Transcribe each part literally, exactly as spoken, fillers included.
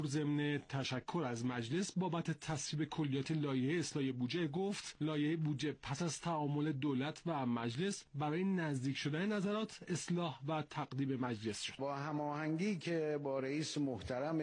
ضمن تشکر از مجلس بابت تصویب کلیات لایحه اصلاح بودجه گفت لایحه بودجه پس از تعامل دولت و مجلس برای نزدیک شدن نظرات اصلاح و تقدیم مجلس شد. با هماهنگی که با رئیس محترم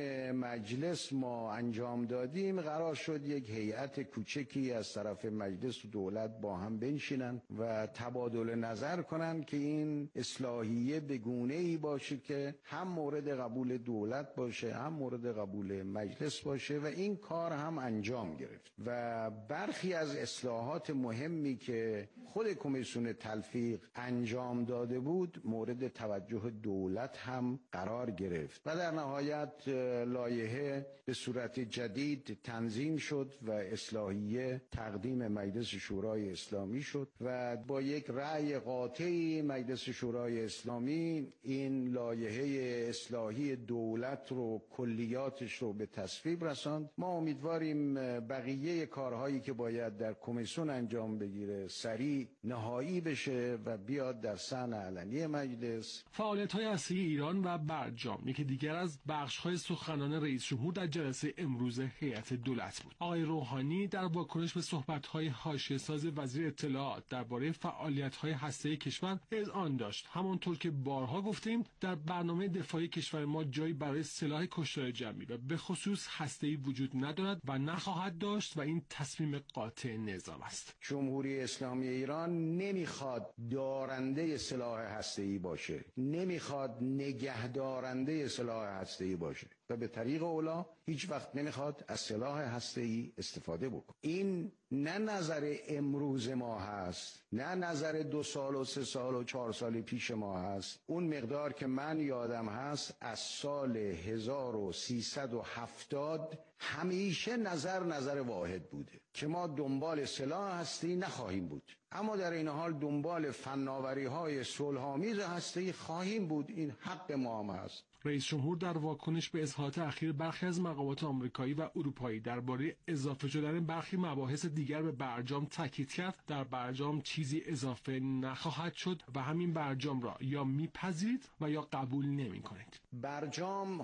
مجلس ما انجام دادیم قرار شد یک هیئت کوچکی از طرف مجلس و دولت با هم بنشینن و تبادل نظر کنن که این اصلاحیه به گونه‌ای باشه که هم مورد قبول دولت باشه هم مورد قبول مجلس باشه و این کار هم انجام گرفت و برخی از اصلاحات مهمی که خود کمیسیون تلفیق انجام داده بود مورد توجه دولت هم قرار گرفت و در نهایت لایحه به صورت جدید تنظیم شد و اصلاحیه تقدیم مجلس شورای اسلامی شد و با یک رأی قاطعی مجلس شورای اسلامی این لایحه اصلاحی دولت رو کلیاتش رو به تصویب رساند. ما امیدواریم بقیه کارهایی که باید در کمیسیون انجام بگیره سریع نهایی بشه و بیاد در صحن علنی مجلس. فعالیت‌های اصلی ایران و برجام یکی دیگر از بخش‌های سخنان رئیس جمهور در جلسه امروز هیئت دولت بود. آقای روحانی در واکنش به صحبت‌های حاشیه‌ساز وزیر اطلاعات درباره فعالیت‌های هسته‌ای کشور اذعان داشت. همانطور که بارها گفتیم در برنامه دفاعی کشور ما جایی برای سلاح کشتار جمعی و به خصوص هسته‌ای وجود ندارد و نخواهد داشت و این تصمیم قاطع نظام است. جمهوری اسلامی ایران نمیخواد دارنده سلاح هسته‌ای باشه، نمیخواد نگهدارنده سلاح هسته‌ای باشه و به طریق اولا هیچ وقت نمیخواد از سلاح هسته‌ای استفاده بکنه. این نه نظر امروز ما هست، نه نظر دو سال و سه سال و چهار سال پیش ما هست. اون مقدار که من یادم هست از سال هزار و سیصد و هفتاد همیشه نظر نظر واحد بوده که ما دنبال سلاح هسته‌ای نخواهیم بود، اما در این حال دنبال فناوری‌های صلح‌آمیز هسته‌ای خواهیم بود. این حق ما هم هست. رئیس جمهور در واکنش به اظهارات اخیر برخی از مقامات آمریکایی و اروپایی درباره اضافه شدن برخی مباحث دیگر به برجام تاکید کرد در برجام چیزی اضافه نخواهد شد و همین برجام را یا میپذیرید و یا قبول نمی‌کنید. برجام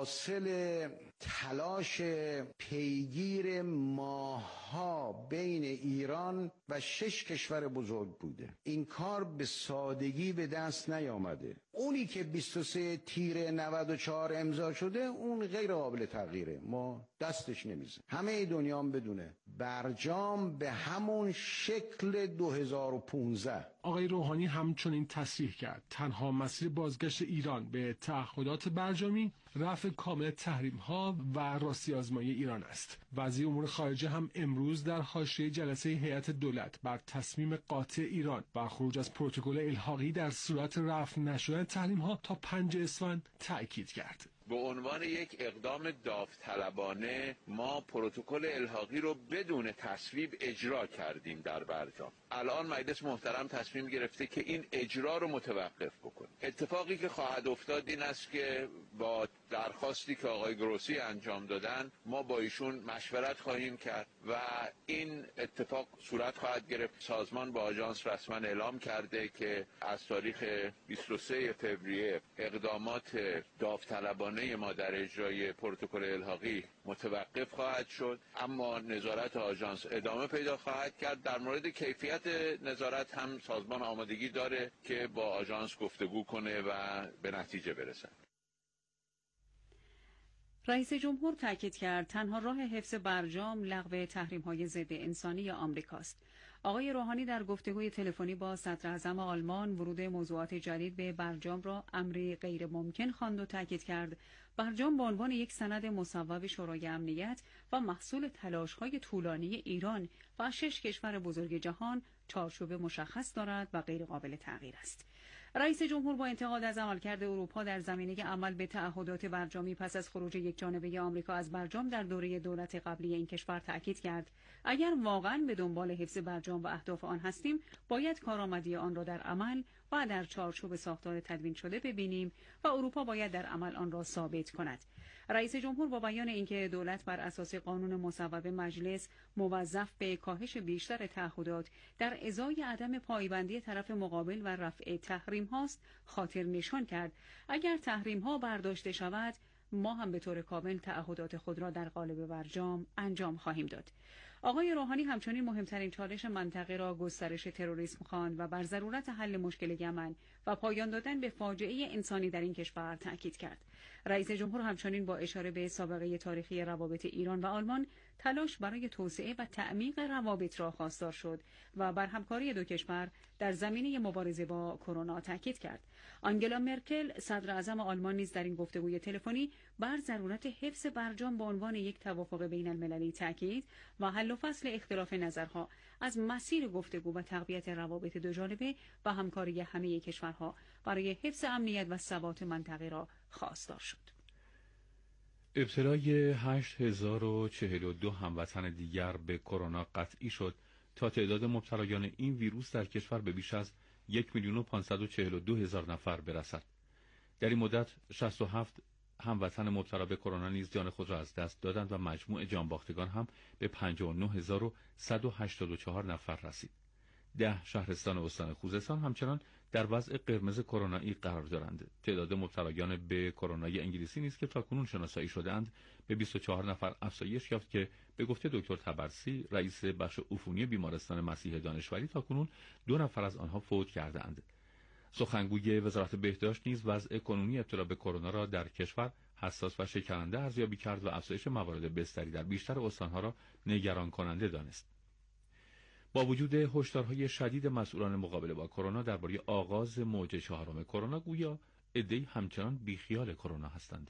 حاصل تلاش پیگیر ماه‌ها بین ایران و شش کشور بزرگ بوده. این کار به سادگی به دست نیامده. اونی که بیست و سه تیر نود و چهار امضا شده اون غیر قابل تغییره، ما دستش نمیزنیم. همه دنیا هم بدونه برجام به همون شکل دو هزار و پانزده. آقای روحانی همچنین تصریح کرد تنها مسیر بازگشت ایران به تعهدات برجامی رفع کامل تحریم‌ها و راستی آزمایی ایران است. وزیر امور خارجه هم امروز در حاشیه جلسه هیئت دولت بر تصمیم قاطع ایران بر خروج از پروتکل الحاقی در صورت رفع نشدن تحریم‌ها تا پنجم اسفند تأکید کرد. به عنوان یک اقدام داوطلبانه ما پروتکل الحاقی رو بدون تصویب اجرا کردیم در برجام. الان مجلس محترم تصمیم گرفته که این اجرا رو متوقف بکنه. اتفاقی که خواهد افتاد این است که با درخواستی که آقای گروسی انجام دادن ما با ایشون مشورت خواهیم کرد و این اتفاق صورت خواهد گرفت. سازمان با آژانس رسما اعلام کرده که از تاریخ بیست و سوم فوریه اقدامات داوطلبانه ما در اجرای پروتکل الحاقی متوقف خواهد شد، اما نظارت آژانس ادامه پیدا خواهد کرد. در مورد کیفیت نظارت هم سازمان آمادگی داره که با آژانس گفتگو کنه و به نتیجه برسه. رئیس جمهور تاکید کرد تنها راه حفظ برجام لغو تحریم‌های ضد انسانی آمریکاست. آقای روحانی در گفتگوی تلفنی با صدر اعظم آلمان ورود موضوعات جدید به برجام را امری غیر ممکن خواند و تاکید کرد برجام به عنوان یک سند مصوب شورای امنیت و محصول تلاش‌های طولانی ایران و شش کشور بزرگ جهان چارچوب مشخص دارد و غیر قابل تغییر است. رئیس جمهور با انتقاد از عملکرد اروپا در زمینه عمل به تعهدات برجامی پس از خروج یکجانبه آمریکا از برجام در دوره دولت قبلی این کشور تاکید کرد اگر واقعاً به دنبال حفظ برجام و اهداف آن هستیم باید کارآمدی آن را در عمل و در چارچوب ساختار تدوین شده ببینیم و اروپا باید در عمل آن را ثابت کند. رئیس جمهور با بیان اینکه دولت بر اساس قانون مصوب مجلس موظف به کاهش بیشتر تعهدات در ازای عدم پایبندی طرف مقابل و رفع تحریم هاست خاطر نشان کرد اگر تحریم ها برداشته شود ما هم به طور کامل تعهدات خود را در قالب برجام انجام خواهیم داد. آقای روحانی همچنین مهمترین چالش منطقه را گسترش تروریسم خواند و بر ضرورت حل مشکل یمن و پایان دادن به فاجعه انسانی در این کشور تاکید کرد. رئیس جمهور همچنین با اشاره به سابقه تاریخی روابط ایران و آلمان تلاش برای توسعه و تعمیق روابط را خواستار شد و بر همکاری دو کشور در زمینه مبارزه با کرونا تاکید کرد. آنگلا مرکل صدر اعظم آلمان نیز در این گفتگوی تلفنی بر ضرورت حفظ برجام به عنوان یک توافق بین المللی تاکید و حل و فصل اختلاف نظرها از مسیر گفتگو و تقویت روابط دوجانبه و همکاری همه کشورها برای حفظ امنیت و ثبات منطقه را خواستار شد. ابتلای هشت هزار و چهل و دو هموطن دیگر به کرونا قطعی شد تا تعداد مبتلایان این ویروس در کشور به بیش از یک میلیون و پانصد و چهل و دو هزار نفر برسد. در این مدت شصت و هفت هموطن مبتلا به کرونا نیز جان خود را از دست دادند و مجموع جانباختگان هم به پنجاه و نه هزار و صد و هشتاد و چهار نفر رسید. ده شهرستان استان خوزستان همچنان در وضع قرمز کرونایی قرار دارند. تعداد مبتلایان به کرونای انگلیسی نیز که تاکنون شناسایی شدند به بیست و چهار نفر افزایش یافت که به گفته دکتر طبرسی رئیس بخش عفونی بیمارستان مسیح دانشوری تاکنون دو نفر از آنها فوت کردند. سخنگوی وزارت بهداشت نیز وضع کنونی ابتلا به کرونا را در کشور حساس و شکننده ارزیابی کرد و افزایش موارد بستری در بیشتر استانها را نگران کننده دانست. با وجود هشدارهای شدید مسئولان مقابله با کرونا درباره آغاز موج چهارم کرونا گویا عده‌ای همچنان بیخیال کرونا هستند.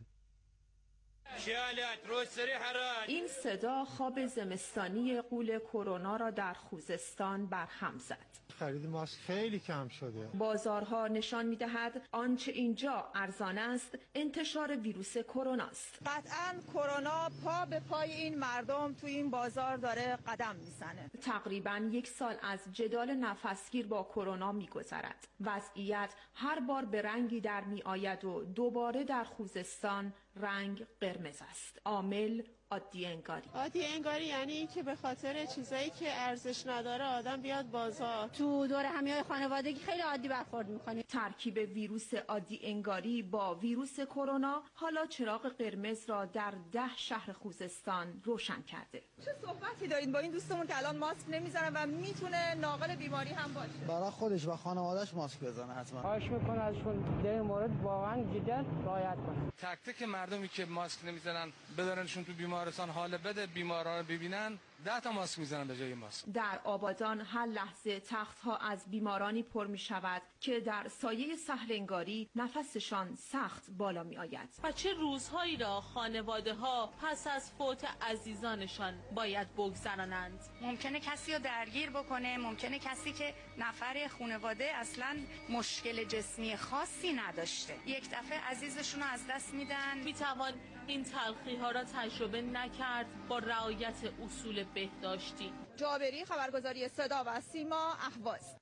این صدا خواب زمستانی غول کرونا را در خوزستان برهم زد. خرید ماسک خیلی کم شده. بازارها نشان می‌دهد آنچه اینجا ارزان است انتشار ویروس کرونا است. قطعاً کرونا پا به پای این مردم تو این بازار داره قدم میزنه. تقریباً یک سال از جدال نفسگیر با کرونا می‌گذرد. وضعیت هر بار به رنگی در می‌آید و دوباره در خوزستان رنگ قرمز است. عامل عادی انگاری. عادی انگاری یعنی این که به خاطر چیزایی که ارزش نداره آدم بیاد بازار. تو دور همیای خانوادگی خیلی عادی برخورد میکنیم. ترکیب ویروس عادی انگاری با ویروس کرونا حالا چراغ قرمز را در ده شهر خوزستان روشن کرده. چه صحبتی دارین با این دوستمون که الان ماسک نمیزنه و میتونه ناقل بیماری هم باشه؟ برای خودش و خانواده‌اش ماسک بزنه حتما. خواهش میکنه ازشون در این مورد واقعا جدا رعایت کنه. تک تک مردمی که ماسک نمیزنن بدارنشون تو بیمارستان حال بده بیمارا رو ببینن ده تا ماسک میزنن به جای ماسک. در آبادان هر لحظه تخت‌ها از بیمارانی پر می شود که در سایه سهلنگاری نفسشان سخت بالا می آید. و چه روزهایی را خانواده ها پس از فوت عزیزانشان باید بگذرانند. ممکنه کسی رو درگیر بکنه، ممکنه کسی که نفر خانواده اصلا مشکل جسمی خاصی نداشته یک دفعه عزیزشون رو از دست میدن. میتوان این تلخی ها را تجربه نکرد با رعایت اصول بهداشتی. جابری، خبرگزاری صدا و سیما، اهواز.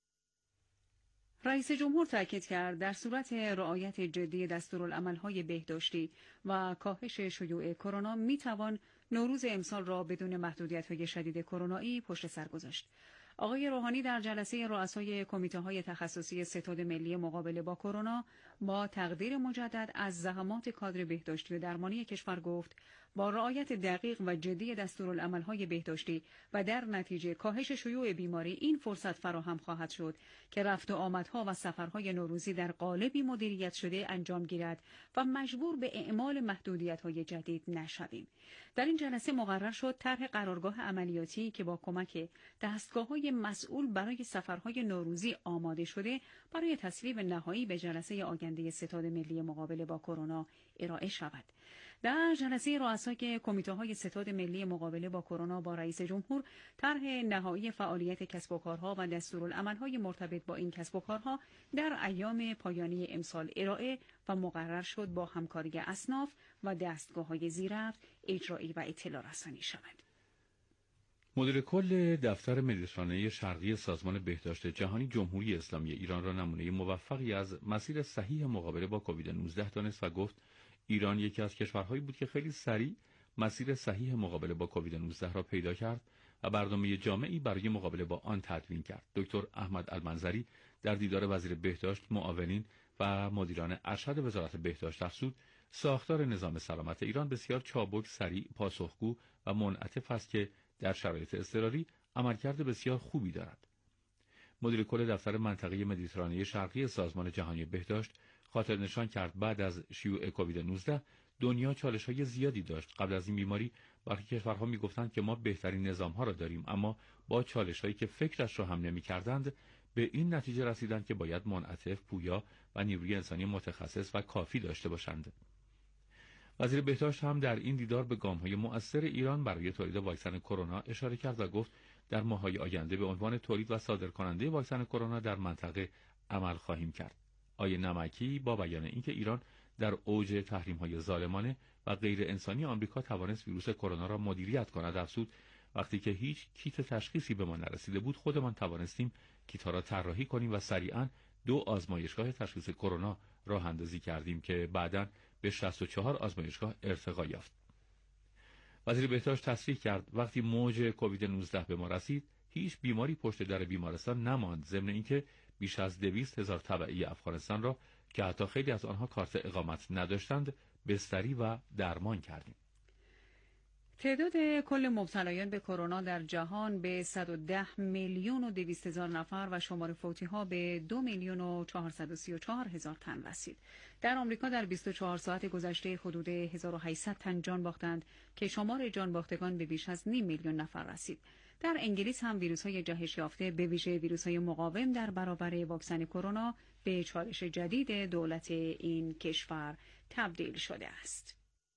رئیس جمهور تاکید کرد در صورت رعایت جدی دستورالعمل‌های بهداشتی و کاهش شیوع کرونا میتوان نوروز امسال را بدون محدودیت‌های شدید کرونایی پشت سر گذاشت. آقای روحانی در جلسه رؤسای کمیته‌های تخصصی ستاد ملی مقابله با کرونا با تقدیر مجدد از زحمات کادر بهداشتی و درمانی کشور گفت با رعایت دقیق و جدی دستورالعمل‌های بهداشتی و در نتیجه کاهش شیوع بیماری این فرصت فراهم خواهد شد که رفت و آمدها و سفرهای نوروزی در قالبی مدیریت شده انجام گیرد و مجبور به اعمال محدودیت‌های جدید نشویم. در این جلسه مقرر شد طرح قرارگاه عملیاتی که با کمک دستگاه‌های مسئول برای سفرهای نوروزی آماده شده برای تصویب نهایی به جلسه آینده ستاد ملی مقابله با کرونا ارائه شود. در جلسه رؤسای کمیته‌های ستاد ملی مقابله با کرونا با رئیس جمهور طرح نهایی فعالیت کسب و کارها و دستورالعمل‌های مرتبط با این کسب و کارها در ایام پایانی امسال ارائه و مقرر شد با همکاری اصناف و دستگاه‌های زیررفت اجرایی و اطلاع رسانی شود. مدیر کل دفتر مدیترانه شرقی سازمان بهداشت جهانی جمهوری اسلامی ایران را نمونه موفقی از مسیر صحیح مقابله با کووید نوزده دانست و گفت ایران یکی از کشورهایی بود که خیلی سریع مسیر صحیح مقابله با کووید نوزده را پیدا کرد و برنامه جامعی برای مقابله با آن تدوین کرد. دکتر احمد المنظری در دیدار وزیر بهداشت، معاونین و مدیران ارشد وزارت بهداشت افزود ساختار نظام سلامت ایران بسیار چابک، سریع، پاسخگو و منعطف است که در شرایط اضطراری عملکرد بسیار خوبی دارد. مدیر کل دفتر منطقه مدیترانه شرقی سازمان جهانی بهداشت خاطر نشان کرد بعد از شیوع کووید نوزده دنیا چالش‌های زیادی داشت. قبل از این بیماری برخی کشورها می‌گفتند که ما بهترین نظام‌ها را داریم، اما با چالش‌هایی که فکرش را هم نمی‌کردند به این نتیجه رسیدند که باید منعطف، پویا و نیروی انسانی متخصص و کافی داشته باشند. وزیر بهداشت هم در این دیدار به گام‌های مؤثر ایران برای تولید واکسن کرونا اشاره کرد و گفت در ماه‌های آینده به عنوان تولید و صادرکننده واکسن کرونا در منطقه عمل خواهیم کرد. آیه نمکی با بیان اینکه ایران در اوج تحریم‌های ظالمانه و غیر انسانی آمریکا توانست ویروس کرونا را مدیریت کند، افزود وقتی که هیچ کیت تشخیصی به ما نرسیده بود خودمان توانستیم کیت‌ها را طراحی کنیم و سریعاً دو آزمایشگاه تشخیص کرونا راه اندازی کردیم که بعداً به شصت و چهار آزمایشگاه ارتقا یافت. وزیر بهداشت تصریح کرد وقتی موج کووید نوزده به ما رسید هیچ بیماری پشت در بیمارستان نماند، ضمن اینکه بیش از دویست هزار تبعی افغانستان را که حتی خیلی از آنها کارت اقامت نداشتند بستری و درمان کردیم. تعداد کل مبتلایان به کرونا در جهان به صد و ده میلیون و دویست هزار نفر و شمار فوتی‌ها به دو میلیون و چهارصد و سی و چهار هزار تن رسید. در آمریکا در بیست و چهار ساعت گذشته حدود هزار و هشتصد تن جان باختند که شمار جان باختگان به بیش از نیم میلیون نفر رسید. در انگلیس هم ویروس‌های جهش یافته به ویژه ویروس‌های مقاوم در برابر واکسن کرونا به چالش جدید دولت این کشور تبدیل شده است.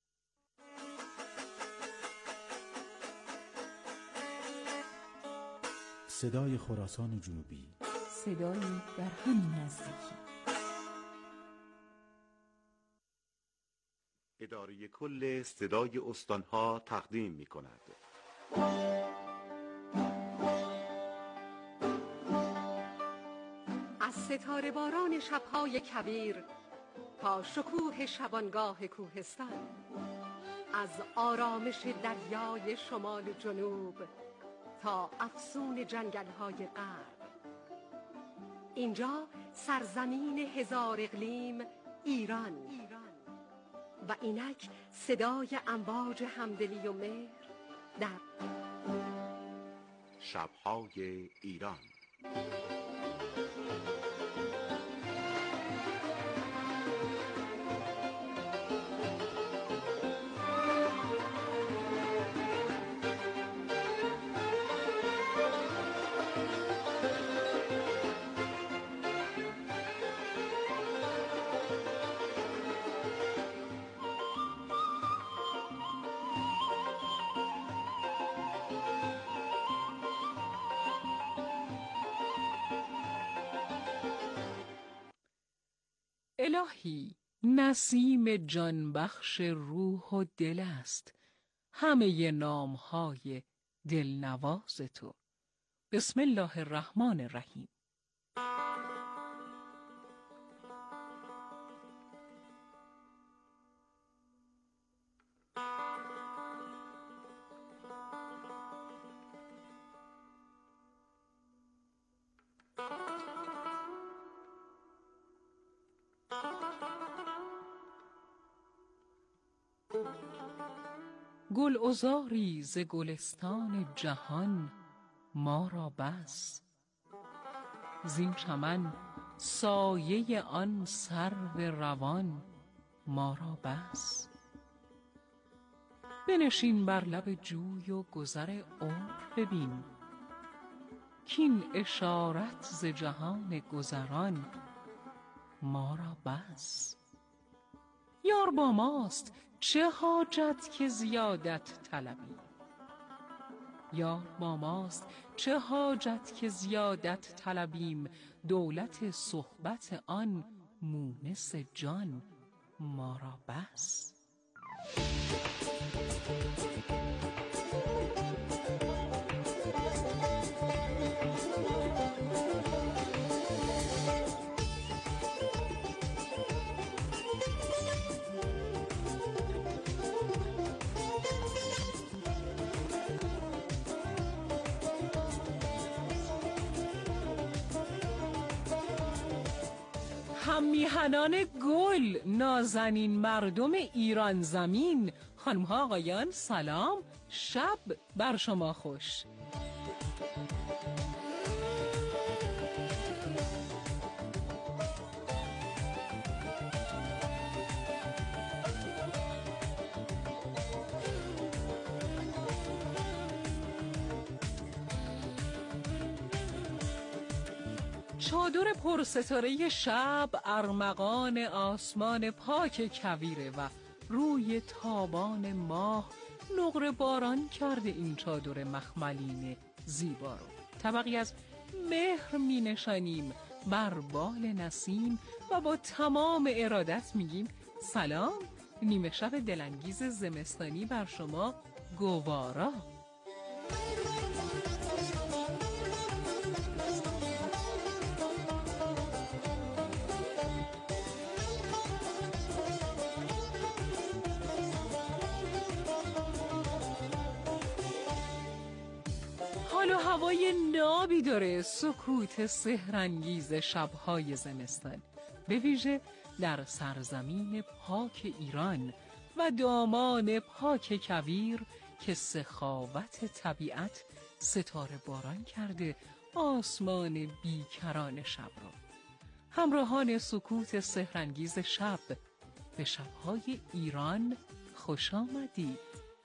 صدای خراسان جنوبی، صدایی در همین نزدیکی. اداره کل صدای استانها تقدیم می کند. از ستاره باران شبهای کویر تا شکوه شبانگاه کوهستان، از آرامش دریای شمال و جنوب تا افسون جنگل‌های غرب، اینجا سرزمین هزار اقلیم ایران و اینک صدای امواج همدلی و مهر در شب‌های ایران. الهی، نسیم جانبخش روح و دل است همه نامهای دلنواز تو. بسم الله الرحمن الرحیم. گل عذاری ز گلستان جهان ما را بس، زین چمن سایه آن سرو روان ما را بس. بنشین بر لب جوی و گذر عمر ببین، کین اشارت ز جهان گذران ما را بس. یار با ماست چه حاجت که زیادت طلبی، یار با ماست چه حاجت که زیادت طلبیم، دولت صحبت آن مونس جان ما را بس. هم میهنان گل، نازنین مردم ایران زمین، خانم‌ها آقایان سلام، شب بر شما خوش. چادر پرستاره شب ارمغان آسمان پاک کویره و روی تابان ماه نقره باران کرده این چادر مخملین زیبا رو. طبقی از مهر می نشانیم بر بال نسیم و با تمام ارادت میگیم سلام، نیمه شب دلانگیز زمستانی بر شما گوارا. حال و هوای نابی داره سکوت سحرانگیز شب‌های زمستان، به ویژه در سرزمین پاک ایران و دامان پاک کویر که سخاوت طبیعت ستاره باران کرده آسمان بیکران شب را. همراهان سکوت سحرانگیز شب، به شب‌های ایران خوش آمدید.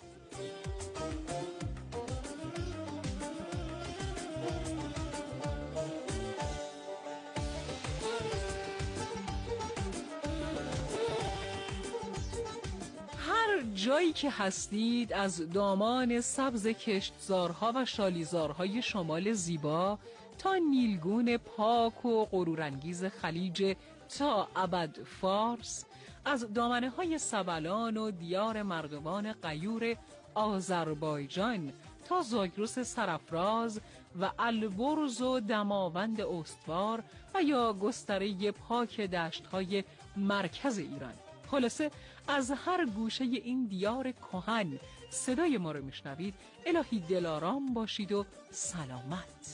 جایی که هستید، از دامان سبز کشتزارها و شالیزارهای شمال زیبا تا نیلگون پاک و غرورانگیز خلیج تا ابد فارس، از دامنه های سبلان و دیار مردمان غیور آذربایجان تا زاگرس سرافراز و البرز و دماوند استوار و یا گستره پاک دشت‌های مرکز ایران. خلاصه از هر گوشه این دیار کهن صدای ما رو میشنوید. الهی دلارام باشید و سلامت.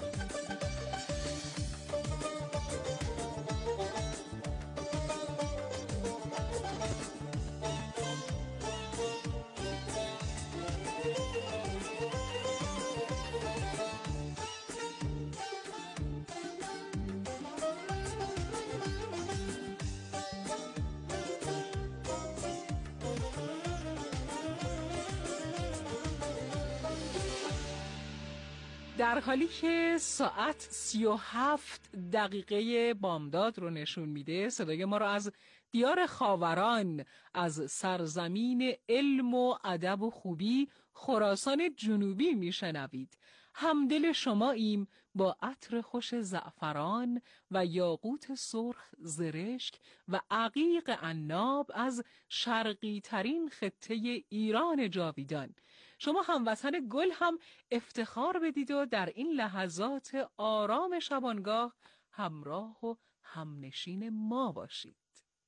در حالی که ساعت سی و هفت دقیقه بامداد رو نشون میده، صدای ما رو از دیار خاوران، از سرزمین علم و ادب و خوبی خراسان جنوبی میشنوید. همدل شماییم با عطر خوش زعفران و یاقوت سرخ زرشک و عقیق عناب از شرقی ترین خطه ایران جاویدان. شما هموطن گل هم افتخار بدید و در این لحظات آرام شبانگاه همراه و همنشین ما باشید.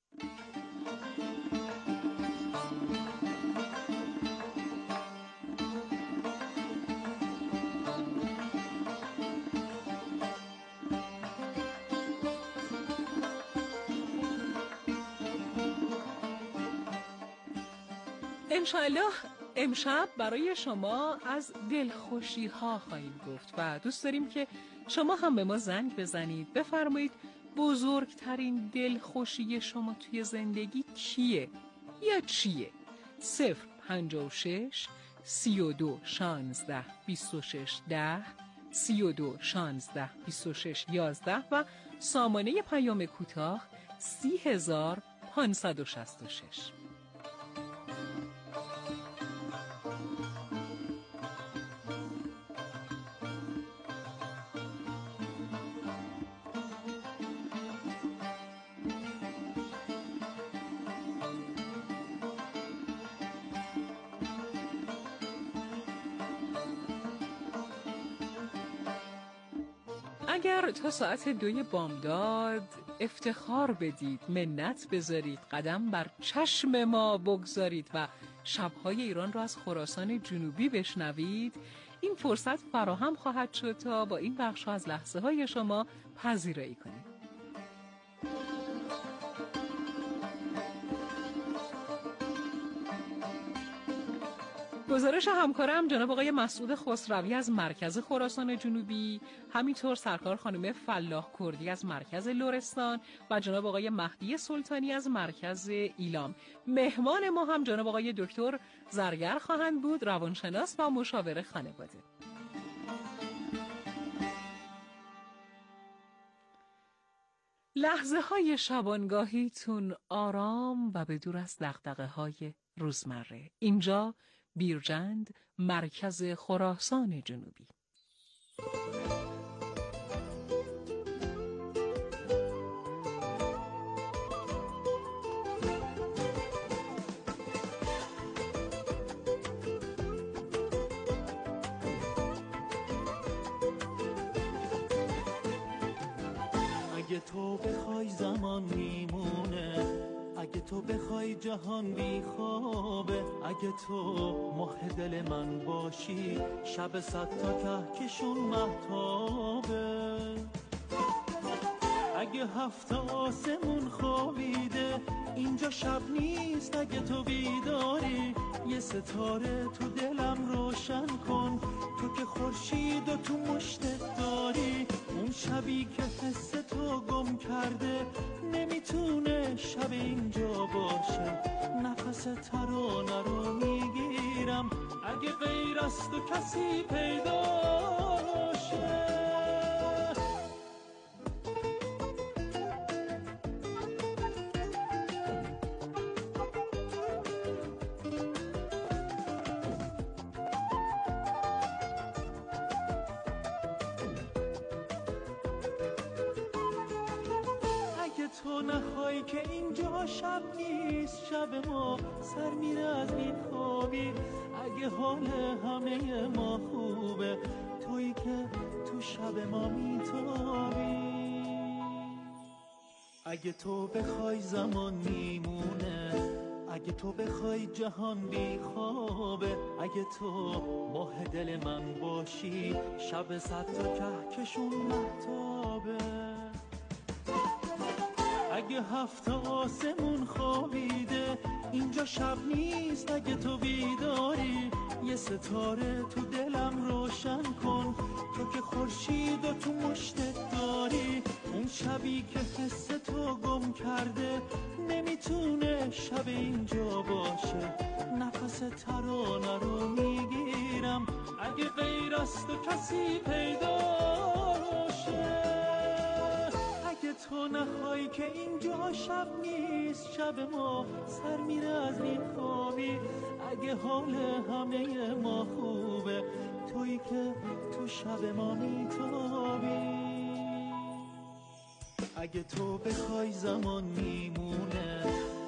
انشاءالله امشب برای شما از دلخوشی ها خواهیم گفت و دوست داریم که شما هم به ما زنگ بزنید، بفرمایید بزرگترین دلخوشی شما توی زندگی کیه یا چیه؟ صفر پنجاه و شش سی و دو شانزده بیست و شش ده سی و دو شانزده بیست و شش یازده و سامانه پیام کوتاه سی هزار پانصد و شصت و شش. اگر تا ساعت دوی بامداد افتخار بدید، منت بذارید، قدم بر چشم ما بگذارید و شبهای ایران را از خراسان جنوبی بشنوید، این فرصت فراهم خواهد شد تا با این بخش از لحظه های شما پذیرایی کنید. گزارش همکارم جناب آقای مسعود خسروی از مرکز خراسان جنوبی، همینطور سرکار خانم فلاح کردی از مرکز لرستان و جناب آقای مهدی سلطانی از مرکز ایلام. مهمان ما هم جناب آقای دکتر زرگر خواهند بود، روانشناس و مشاور خانواده. لحظه های شبانگاهیتون آرام و به دور از دغدغه های روزمره. اینجا بیرجند، مرکز خراسان جنوبی. اگه تو بخوای زمان میمونه، اگه تو بخوای جهان بی خوابه، اگه تو ماه دل من باشی شب صد تا کهکشون مهتابه، اگه هفت آسمون خوابیده اینجا شب نیست، اگه تو بیداری یه ستاره تو دلم روشن کن، تو که خورشید و تو مشتت داری، اون شبی که حس تو گم کرده نمیتونه شب اینجا باشه، نفس ترانه رو میگیرم اگه غیر از تو کسی پیدا باشه. تو نخوای که اینجا شب نیست، شب ما سر میره از این خوابی، اگه حال همه ما خوبه تویی که تو شب ما میتابی، اگه تو بخوای زمان میمونه، اگه تو بخوای جهان بی خوابه، اگه تو ماه دل من باشی شب صد تا کهکشون مهتابه، اگه هفت آسمون خوابیده اینجا شب نیست، اگه تو بیداری یه ستاره تو دلم روشن کن، تو که خورشید و تو مشتت داری، اون شبی که حس تو گم کرده نمیتونه شب اینجا باشه، نفس ترانه رو میگیرم اگه غیر از تو کسی پیدا باشه، اگه تو نخوای که اینجا شب نیست، شب ما سر میره از این خوابی، اگه حال همه ما خوبه تویی که تو شب ما میتابی، اگه تو بخوای زمان میمونه.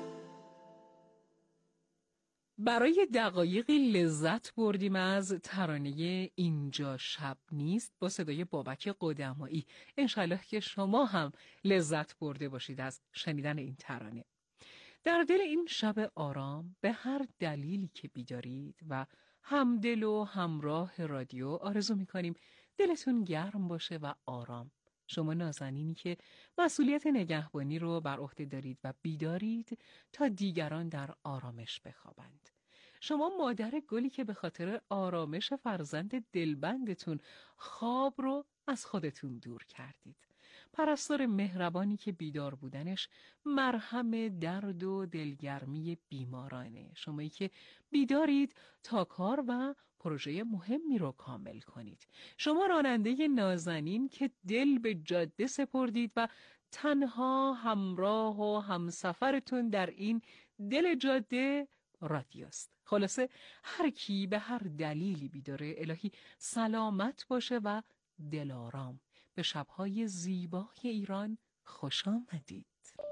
برای دقایقی لذت بردیم از ترانه اینجا شب نیست با صدای بابک قدمایی. انشالله که شما هم لذت برده باشید از شنیدن این ترانه. در دل این شب آرام به هر دلیلی که بیدارید و همدل و همراه رادیو آرزو میکنیم دلتون گرم باشه و آرام. شما نازنینی که مسئولیت نگهبانی رو بر عهده دارید و بیدارید تا دیگران در آرامش بخوابند. شما مادر گلی که به خاطر آرامش فرزند دلبندتون خواب رو از خودتون دور کردید. پرستار مهربانی که بیدار بودنش مرهم درد و دلگرمی بیمارانه. شمایی که بیدارید تا کار و پروژه مهمی رو کامل کنید. شما راننده نازنین که دل به جاده سپردید و تنها همراه و همسفرتون در این دل جاده رادیوست. خلاصه هر کی به هر دلیلی بیداره الهی سلامت باشه و دلارام. به شبهای زیبای ایران خوش آمدید.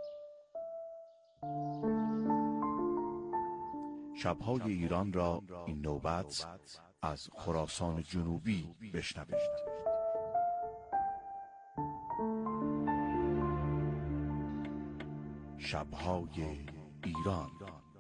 شبهای ایران را این نوبت از خراسان جنوبی بشنوید. شبهای ایران.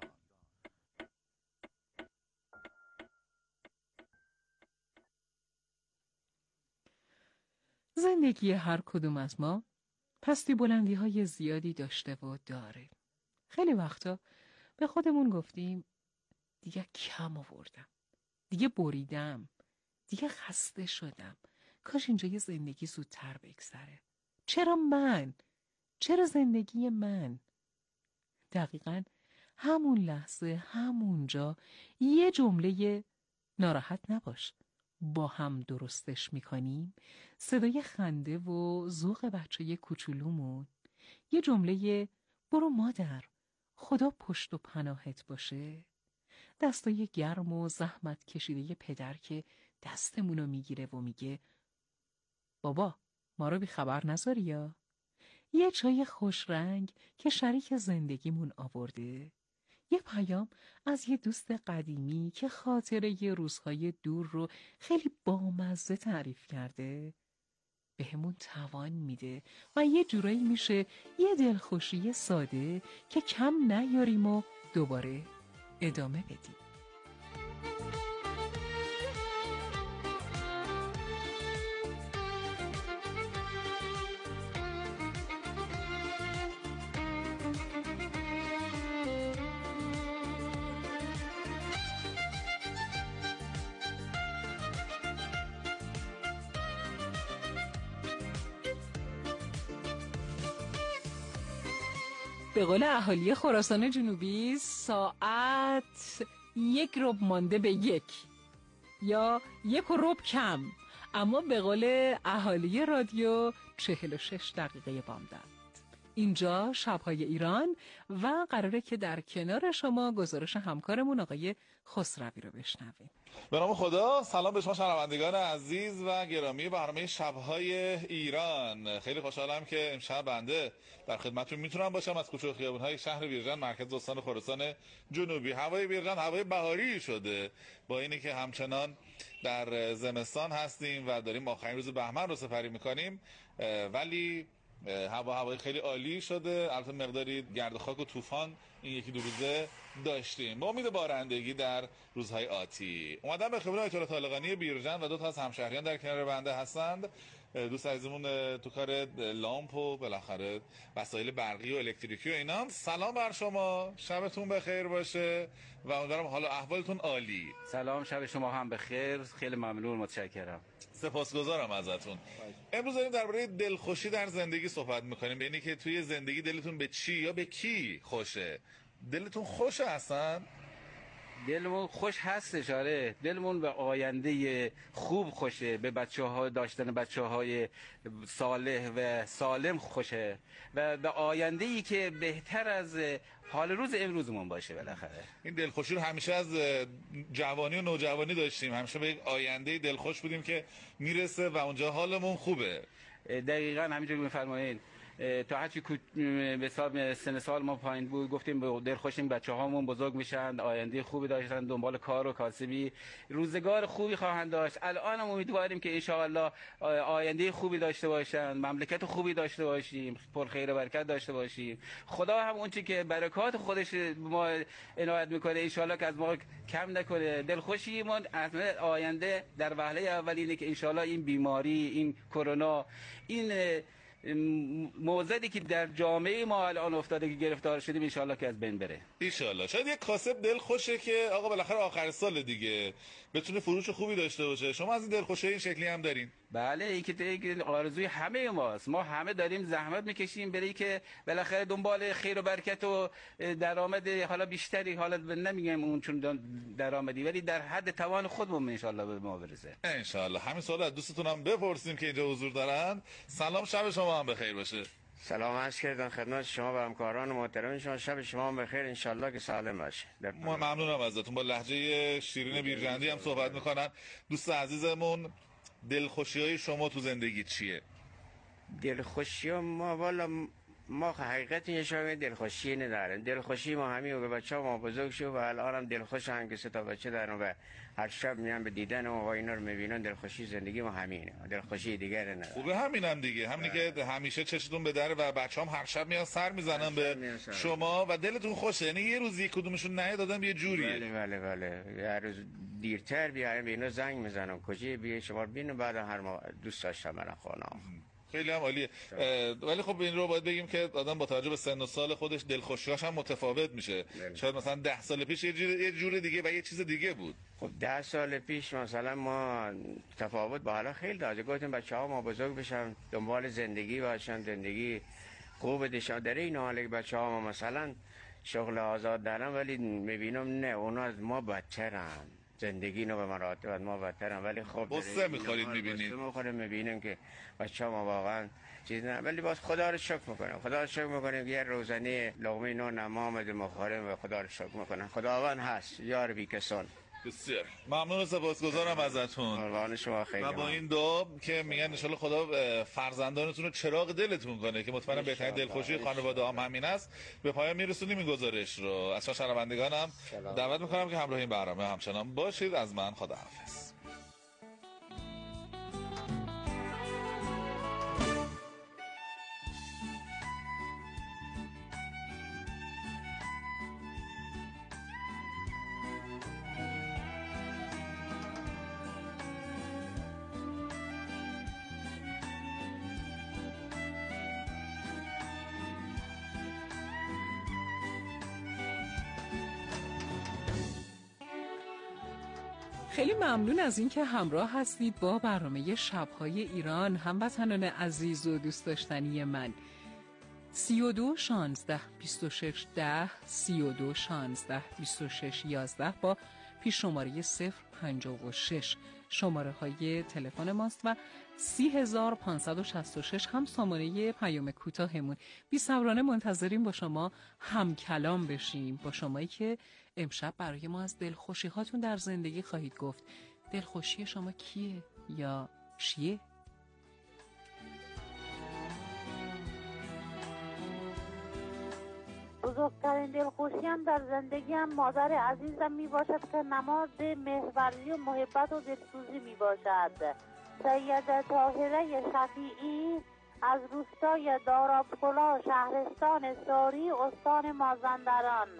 زندگی هر کدوم از ما پستی بلندی های زیادی داشته و داره. خیلی وقتا به خودمون گفتیم دیگه کم آوردم، دیگه بریدم، دیگه خسته شدم. کاش اینجا یه زندگی زودتر بگذره. چرا من؟ چرا زندگی من؟ دقیقاً همون لحظه، همونجا یه جمله ناراحت نباش، با هم درستش میکنیم، صدای خنده و ذوق بچه کوچولومون، یه جمله برو مادر، خدا پشت و پناهت باشه، دستای گرم و زحمت کشیده پدر که دستمونو میگیره و میگه بابا ما رو بی خبر نذاری یا؟ یه چای خوش رنگ که شریک زندگیمون آورده، یه پیام از یه دوست قدیمی که خاطره یه روزهای دور رو خیلی بامزه تعریف کرده، بهمون توان میده و یه جورایی میشه یه دلخوشی ساده که کم نیاریم و دوباره ادامه بدیم. به قول اهالی خراسان جنوبی ساعت یک ربع مانده به یک یا یک و ربع کم، اما به قول اهالی رادیو چهل و شش دقیقه بامداد. اینجا شب‌های ایران و قراره که در کنار شما گزارش همکارمون آقای خسروی رو بشنویم. به نام خدا، سلام به شما شنوندگان عزیز و گرامی برنامه شب‌های ایران. خیلی خوشحالم که امشب بنده در خدمتتون میتونم باشم از کوچه و خیابون‌های شهر بیرجند، مرکز استان خراسان جنوبی. هوای بیرجند هوای بهاری شده، با اینی که همچنان در زمستان هستیم و داریم آخرین روز بهمن رو سپری میکنیم، ولی هوا هوای خیلی عالی شده. البته مقداری گرد و خاک و طوفان این یکی دو روزه داشتیم. با امید بارندگی در روزهای آتی اومدم به خیابون آیت الله طالقانی بیرجند و دو تا از همشهریان در کنار بنده هستند. دوست عزیزمون تو کار لامپ و بالاخره وسایل برقی و الکتریکی و اینا. سلام بر شما، شبتون بخیر باشه و امیدوارم حال احوالتون عالی. سلام، شب شما هم بخیر. خیلی ممنون، متشکرم. سپاسگزارم ازتون. امروز داریم درباره دلخوشی در زندگی صحبت میکنیم، یعنی که توی زندگی دلتون به چی یا به کی خوشه؟ دلتون خوشه اصلا؟ دلمون خوش هستش، آره. دلمون به آینده خوب خوشه، به بچه ها داشتن بچه های صالح و سالم خوشه و به آینده ای که بهتر از حال روز امروزمون باشه. بالاخره این دلخوشی رو همیشه از جوانی و نوجوانی داشتیم، همیشه به یک آینده دلخوش بودیم که میرسه و اونجا حالمون خوبه. دقیقاً همینجور میفرمایید. تا هرچی به حساب سن سال ما پایین بود گفتیم به دلخوشیم بچه هامون بزرگ میشن، آینده خوبی داشتن، دنبال کار و کاسبی، روزگار خوبی خواهند داشت. الان هم امیدواریم که انشاءالله آینده خوبی داشته باشن، مملکت خوبی داشته باشیم، پر خیر و برکت داشته باشیم. خدا هم اون چی که برکات خودش ما عنایت میکنه انشاءالله که از ما کم نکنه. دلخوشیمون از آینده در وهله اول اینه که انشاءالله این بیماری، این کرونا، این موضوعی که در جامعه ما الان افتاده که گرفتار شدیم انشالله که از بین بره. انشالله. شاید یک کاسب دل خوشه که آقا بالاخره آخر سال دیگه بتونه فروش خوبی داشته باشه. شما از این دلخوشی این شکلی هم دارین؟ بله، این که آرزوی همه ماست. ما همه داریم زحمت میکشیم برای که بالاخره دنبال خیر و برکت و درآمد حالا بیشتری، حالا نمیگم اون چون درآمدی، ولی در حد توان خودمون انشالله به ما برسه. انشالله. همین سوال از دوستتون هم بپرسیم که اینجا حضور دارن. سلام، شب شما هم بخیر باشه. سلام عرض کردم خدمت شما و همکاران محترم شما. شب شما هم بخیر، انشالله که سالم باشه. ممنونم ازتون. با لهجه شیرین بیرجندی هم صحبت میکنن. دوست عزیزمون، دلخوشی‌های شما تو زندگی چیه؟ دلخوشی ما والا ما حقیقت این شما دلخوشی نداریم. دلخوشی ما همین به بچه ما بزرگ شد و الان هم دلخوش هم که سه تا بچه دارن و هر شب میان به دیدن ما و اینا رو میبینن. دلخوشی زندگی ما همینه، دلخوشی دیگر نداره. خوبه همینم دیگه، همینی که همیشه چشتون به در و بچه‌ام هر شب میان سر میزنن به شما و دلتون خوشه. یعنی یه روزی کدومشون نه دادم یه جوریه. بله بله بله. هر روز دیرتر بیایم به اینا زنگ میزنم کجا بیا شما ببینم، بعد هر ما دوست داشتم من خونم. خیلی هم عالیه. ولی خب این رو باید بگیم که آدم با توجه به سن و سال خودش دلخوشیاش هم متفاوت میشه. شاید مثلا ده سال پیش یه جور یه جور دیگه و یه چیز دیگه بود. خب ده سال پیش مثلا ما تفاوت با حالا خیلی داشت. گفتیم بچه‌ها ما بزرگ بشن، دنبال زندگی باشن، زندگی خوب داشتن. در این حال که بچه‌ها ما مثلا شغل آزاد دارن، ولی میبینم نه، اونا از ما بدترن، زندگی نو به مراتب از ما بدترن. ولی خب قصه می‌خورید می‌بینید. قصه می‌خوریم می‌بینیم که بچه‌ها ما واقعا چیز نه، ولی باز خدا رو شکر می‌کنم. خدا رو شکر می‌کنیم یه روزنی لقمه نون نمامد مخوریم و خدا رو شکر می‌کنم. خداوند هست، یار بیکسان. بسیار ممنون و سپاسگزارم ازتون. قربان شما خیلی. و با این دعا که میگن ان شاءالله خدا فرزندانتون رو چراغ دلتون کنه که مطمئنم بهترین دلخوشی خانواده هم همین است. به پایان میرسونیم این گزارش رو. از شما شنوندگانم دعوت میکنم که همراه این برنامه همچنان باشید. از من خداحافظ. خیلی ممنون از اینکه همراه هستید با برنامه شب‌های ایران. هموطنان عزیز و دوست داشتنی من، سی و دو شانزده بیست و شش ده سی و دو شانزده بیست و شش یازده با پیش شماره صفر پنجاه و شش شماره های تلفن ماست و سی هزار پانصد و شصت و شش هم سامانه پیام کوتاهمون. بی‌صبرانه منتظریم با شما هم کلام بشیم، با شمایی که امشب برای ما از دلخوشی هاتون در زندگی خواهید گفت. دلخوشی شما کیه یا چیه؟ بزرگترین دلخوشیم در زندگیم مادر عزیزم می باشد که نماد مهربانی و محبت و دلسوزی می باشد. سید طاهره شفیعی از روستای دارابکلا، شهرستان ساری، استان مازندران.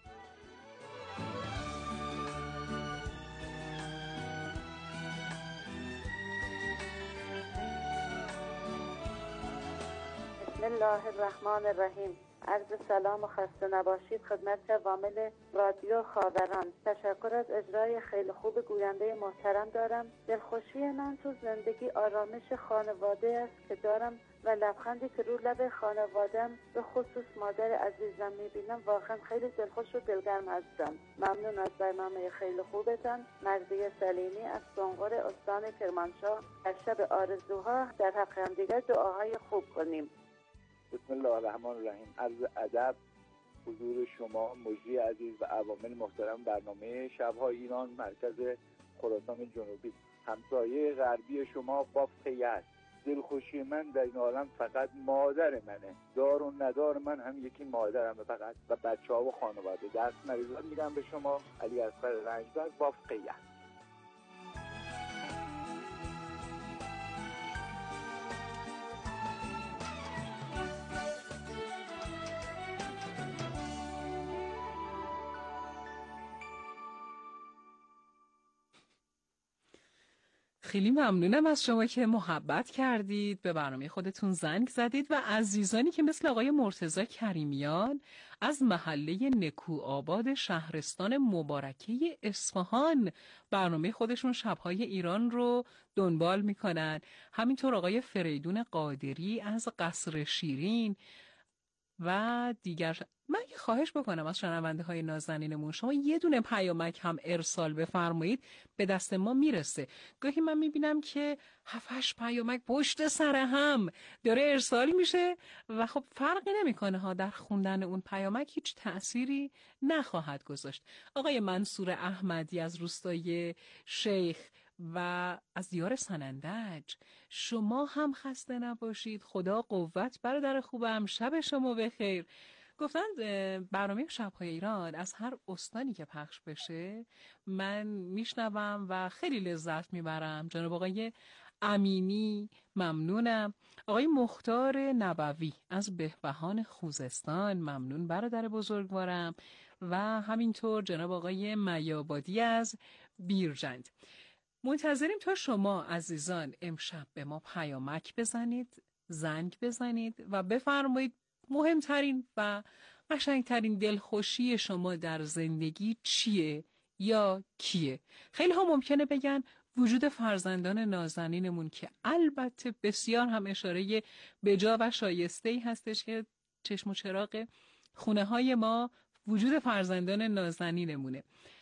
بسم الله الرحمن الرحیم. عرض سلام و خسته نباشید خدمت وامل رادیو خاوران. تشکر از اجرای خیلی خوب گوینده محترم دارم. دلخوشی من تو زندگی آرامش خانواده است که دارم و لبخندی که رو لب خانوادم به خصوص مادر عزیزم میبینم. واقعا خیلی دلخوش و دلگرم هستم. ممنون از برنامه خیلی خوبتان. مرضیه سلیمی از سنقر استان کرمانشاه. در شب آرزوها در حق هم دیگر دعاهای خوب کنیم. بسم الله الرحمن الرحیم. عرض ادب حضور شما مجری عزیز و عوامل محترم برنامه شب‌های ایران، مرکز خراسان جنوبی، همسایه غربی شما بافت یزد. دلخوشی من در این عالم فقط مادر منه. دار و ندار من هم یکی مادرمه فقط و بچه‌ها و خانواده. دست مریضات میدم به شما. علی اصغر رنجبر، بافت یزد. خیلی ممنونم از شما که محبت کردید، به برنامه خودتون زنگ زدید و عزیزانی که مثل آقای مرتضی کریمیان از محله نکوآباد شهرستان مبارکه اصفهان برنامه خودشون شب‌های ایران رو دنبال میکنن. همینطور آقای فریدون قادری از قصر شیرین و دیگر. من یه خواهش بکنم از شنونده های نازنینمون، شما یه دونه پیامک هم ارسال بفرمایید، به دست ما میرسه. گاهی من میبینم که هفت هشت پیامک پشت سر هم داره ارسال میشه و خب فرقی نمیکنه ها، در خوندن اون پیامک هیچ تأثیری نخواهد گذاشت. آقای منصور احمدی از روستای شیخ و از دیار سنندج، شما هم خسته نباشید، خدا قوت. برادر خوبم شب شما بخیر. گفتند برنامه شب‌های ایران از هر استانی که پخش بشه من میشنوم و خیلی لذت میبرم. جناب آقای امینی ممنونم. آقای مختار نبوی از بهبهان خوزستان ممنون برادر بزرگوارم و همینطور جناب آقای میابادی از بیرجند. منتظریم تا شما عزیزان امشب به ما پیامک بزنید زنگ بزنید و بفرمایید مهمترین و قشنگترین دلخوشی شما در زندگی چیه یا کیه. خیلی ها ممکنه بگن وجود فرزندان نازنینمون، که البته بسیار هم اشاره بجا و شایسته‌ای هستش که چشم و چراغ خونه های ما وجود فرزندان نازنینمونه.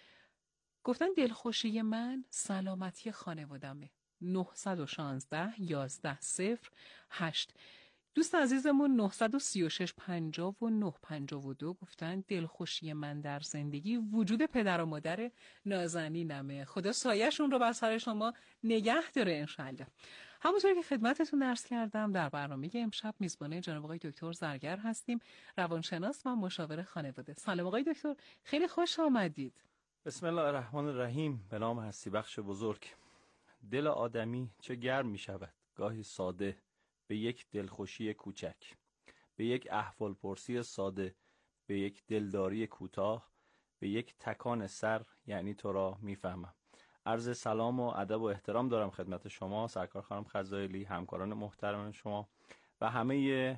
گفتن دلخوشی من سلامتی خانوادمه. نه یک شش یازده صفر هشت. دوست عزیزمون نه سه شش پنجاه و نه پنجاه و دو گفتن دلخوشی من در زندگی وجود پدر و مادر نازنینمه. خدا سایه‌شون رو بر سر شما نگه داره انشالله. همونطور که خدمتتون عرض کردم در برنامه امشب میزبان جناب آقای دکتر زرگر هستیم، روانشناس و مشاور خانواده. سلام آقای دکتر، خیلی خوش آمدید. بسم الله الرحمن الرحیم. به نام هستی بخش بزرگ. دل آدمی چه گرم می شود گاهی ساده به یک دلخوشی کوچک، به یک احوالپرسی ساده، به یک دلداری کوتاه، به یک تکان سر، یعنی تو را میفهمم. عرض سلام و ادب و احترام دارم خدمت شما سرکار خانم خزائلی، همکاران محترم شما و همه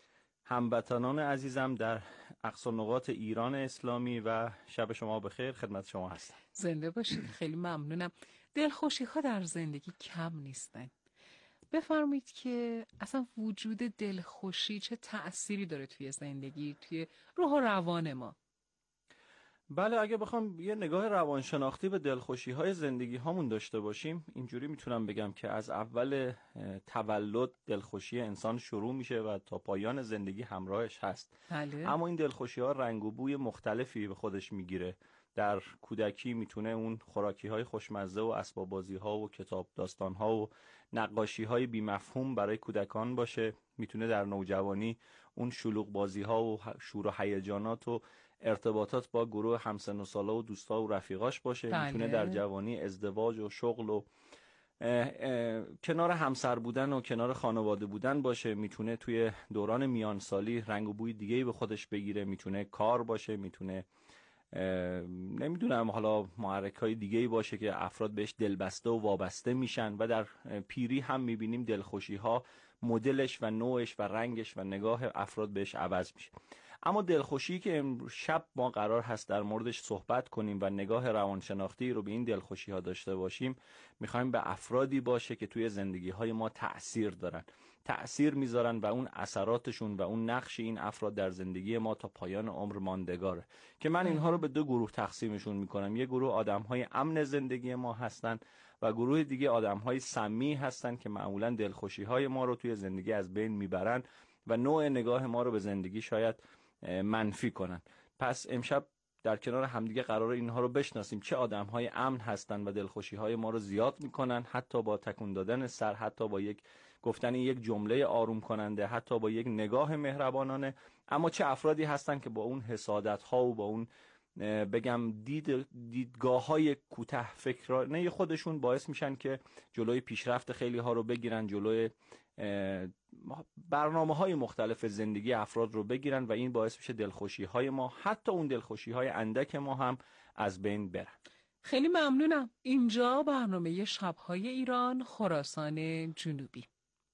هموطنان عزیزم در اقصا نقاط ایران اسلامی و شب شما بخیر. خدمت شما هستم. زنده باشید. خیلی ممنونم. دلخوشی ها در زندگی کم نیستن. بفرمایید که اصلا وجود دلخوشی چه تأثیری داره توی زندگی، توی روح و روان ما؟ بله، اگه بخوام یه نگاه روانشناختی به دلخوشی های زندگی هامون داشته باشیم، اینجوری میتونم بگم که از اول تولد دلخوشی انسان شروع میشه و تا پایان زندگی همراهش هست. بله. اما این دلخوشی ها رنگ و بوی مختلفی به خودش میگیره. در کودکی میتونه اون خوراکی های خوشمزه و اسباب بازی ها و کتاب داستان ها و نقاشی های بی مفهوم برای کودکان باشه. میتونه در نوجوانی اون شلوغ بازی ها و شور و هیجانات و ارتباطات با گروه همسن و سالا و دوستا و رفیقاش باشه. بله. میتونه در جوانی ازدواج و شغل و اه اه کنار همسر بودن و کنار خانواده بودن باشه. میتونه توی دوران میانسالی رنگ و بوی دیگه‌ای به خودش بگیره. میتونه کار باشه، میتونه نمیدونم حالا محرک‌های دیگه‌ای باشه که افراد بهش دلبسته و وابسته میشن و در پیری هم میبینیم دلخوشی‌ها مدلش و نوعش و رنگش و نگاه افراد بهش عوض میشه. اما دلخوشی که امشب ما قرار هست در موردش صحبت کنیم و نگاه روانشناختی رو به این دلخوشی ها داشته باشیم، میخوایم به افرادی باشه که توی زندگی های ما تأثیر دارن، تأثیر میذارن و اون اثراتشون و اون نقش این افراد در زندگی ما تا پایان عمر ماندگاره، که من اینها رو به دو گروه تقسیمشون میکنم. یه گروه آدم های امن زندگی ما هستن و گروه دیگه آدم های سمی هستن که معمولا دلخوشی های ما رو توی زندگی از بین میبرن و نوع نگاه ما رو به زندگی شاید منفی کنن. پس امشب در کنار همدیگه قرار اینها رو بشناسیم، چه آدم‌های امن هستن و دلخوشی‌های ما رو زیاد میکنن، حتی با تکون دادن سر، حتی با یک گفتن یک جمله آروم کننده، حتی با یک نگاه مهربانانه. اما چه افرادی هستن که با اون حسادت‌ها و با اون بگم دید دیدگاه‌های کوتاه فکرانه خودشون باعث میشن که جلوی پیشرفت خیلی ها رو بگیرن، جلوی برنامه‌های مختلف زندگی افراد رو بگیرن و این باعث میشه دلخوشی‌های ما، حتی اون دلخوشی‌های اندک ما هم از بین برن. خیلی ممنونم. اینجا برنامه شب‌های ایران، خراسان جنوبی.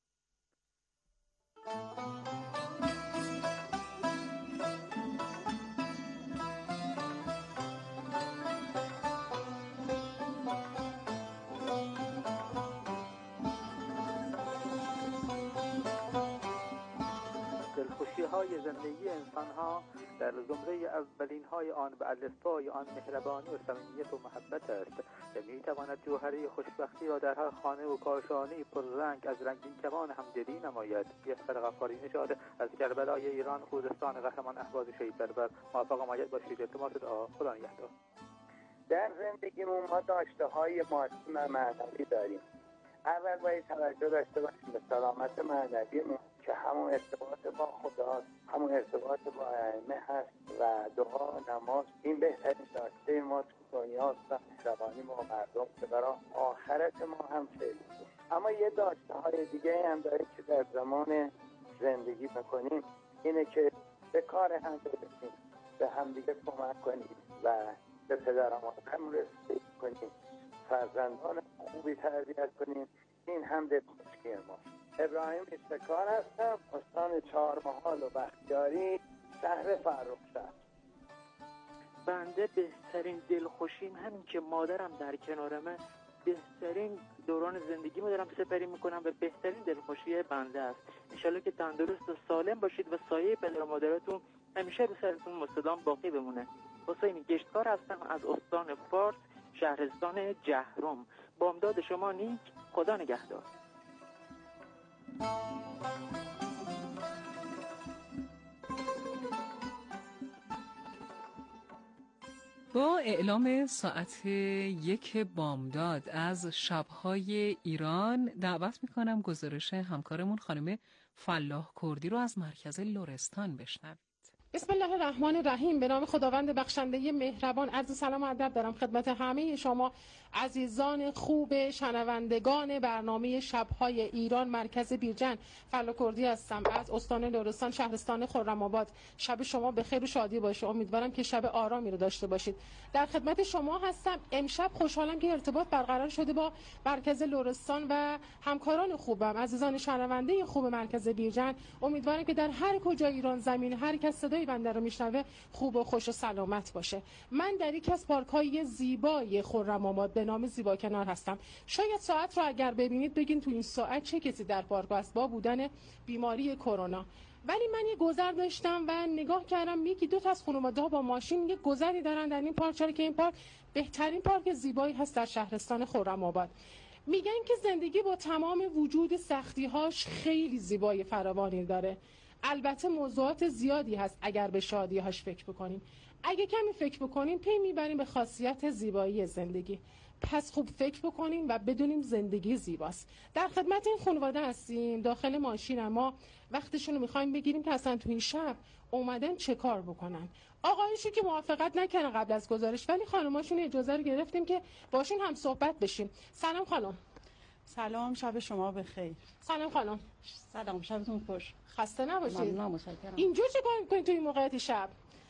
های زندگی انسان ها در زمره اولین های آن به الفبای آن مهربانی و صمیمیت و محبت است و می تواند جوهره خوشبختی را در هر خانه و کاشانه پر رنگ از رنگین کمان همدلی نماید. یسر غفاری نژاد از کربلای ایران، خوزستان قهرمان اهواز شهید بربر. موفق آماید باشید. التماس دعا. خدا نگهدار. در زندگیمون ما داشته های مادی و معنوی داریم. اول باید توجه داشته باشیم به سلامت معنویمون که همون ارتباط با خدا، همون ارتباط با ائمه هست و دعا، نماز این بهترین داشته ما تو دنیا است و مهربانی با مردم که برای آخرت ما هم خیلی. اما یه داشته های دیگه هم داره که در زمان زندگی بکنیم، اینه که به کار هم برسیم، به هم دیگه کمک کنیم و به پدر و مادرمون رسیدگی کنیم، فرزندان خوبی تربیت کنیم. این هم دلخوشی ماست. ابراهیم استکار هستم، استان چهارمحال و بختیاری، شهر فرخ‌شهر. بنده بهترین دلخوشیم همین که مادرم در کنارمه، بهترین دوران زندگی رو دارم سپری میکنم و بهترین دلخوشی بنده است. انشالله که تندرست و سالم باشید و سایه پدر و مادرتون همیشه رو سرتون مستدام باقی بمونه. حسین گشتکار هستم از استان فارس، شهرستان جهرم. بامداد شما نیک، خدا نگهدار. با اعلام ساعت یک بامداد از شب‌های ایران دعوت می‌کنم گزارش همکارمون خانم فلاح کردی رو از مرکز لرستان بشنوید. بسم الله الرحمن الرحیم. به نام خداوند بخشنده مهربان. عرض سلام و ادب دارم خدمت همه شما عزیزان خوب شنوندگان برنامه شب‌های ایران. مرکز بیرجن، فلاح کردی هستم از استان لرستان، شهرستان خرم‌آباد. شب شما به خیر و شادی باشه. امیدوارم که شب آرامی رو داشته باشید. در خدمت شما هستم. امشب خوشحالم که ارتباط برقرار شده با مرکز لرستان و همکاران خوبم، عزیزان شنونده خوب مرکز بیرجن. امیدوارم که در هر کجا ایران زمین هر کس صدای بنده رو میشنوه خوب و خوش و سلامت باشه. من در یک از پارک‌های زیبای خرم‌آباد به نام زیبا کنار هستم. شاید ساعت رو اگر ببینید بگین تو این ساعت چه کسی در پارک است با بودن بیماری کرونا. ولی من یه گذر داشتم و نگاه کردم یکی دو تا از خانواده‌ها با ماشین یه گذری دارن در این پارک، چرا که این پارک بهترین پارک زیبایی هست در شهرستان خرم‌آباد. میگن که زندگی با تمام وجود سختی‌هاش خیلی زیبایی فراوانی داره. البته موضوعات زیادی هست اگر به شادی‌هاش فکر بکنیم. اگه کمی فکر بکنیم پی میبریم به خاصیت زیبایی زندگی. پس خوب فکر بکنیم و بدونیم زندگی زیباست. در خدمت این خانواده هستیم، داخل ماشین، اما وقتشون رو میخوایم بگیریم که اصلا تو این شب اومدن چه کار بکنن. آقایشون که موافقت نکردن قبل از گزارش، ولی خانماشون اجازه رو گرفتیم که باشون هم صحبت بشیم. سلام خانم. سلام، شب شما بخیر. سلام خانم. سلام، شبتون خوش. خسته نباشید. ممنونم، متشکرم. اینجا چه کار می‌کنید تو این موقعیت شب؟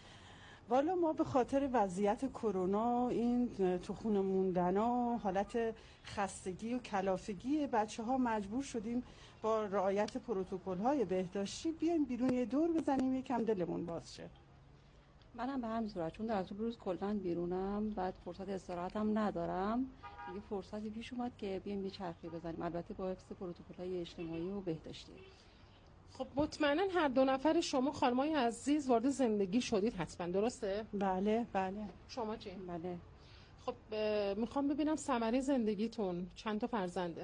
والا ما به خاطر وضعیت کرونا، این تو خونه موندنا، حالت خستگی و کلافگی بچه‌ها مجبور شدیم با رعایت پروتکل‌های بهداشتی بیایم بیرون یه دور بزنیم یکم دلمون باز شه. منم به همین صورت، چون در طول روز کلاً بیرونم، بعد فرصت استراحتم ندارم، دیگه فرصتی پیش اومد که بیایم یه چرخی بزنیم، البته با حفظ پروتکل‌های اجتماعی و بهداشتی. خب مطمئناً هر دو نفر شما خانمای عزیز وارد زندگی شدید حتما، درسته؟ بله بله. شما چی؟ بله. خب میخوام ببینم ثمره زندگیتون چند تا فرزنده؟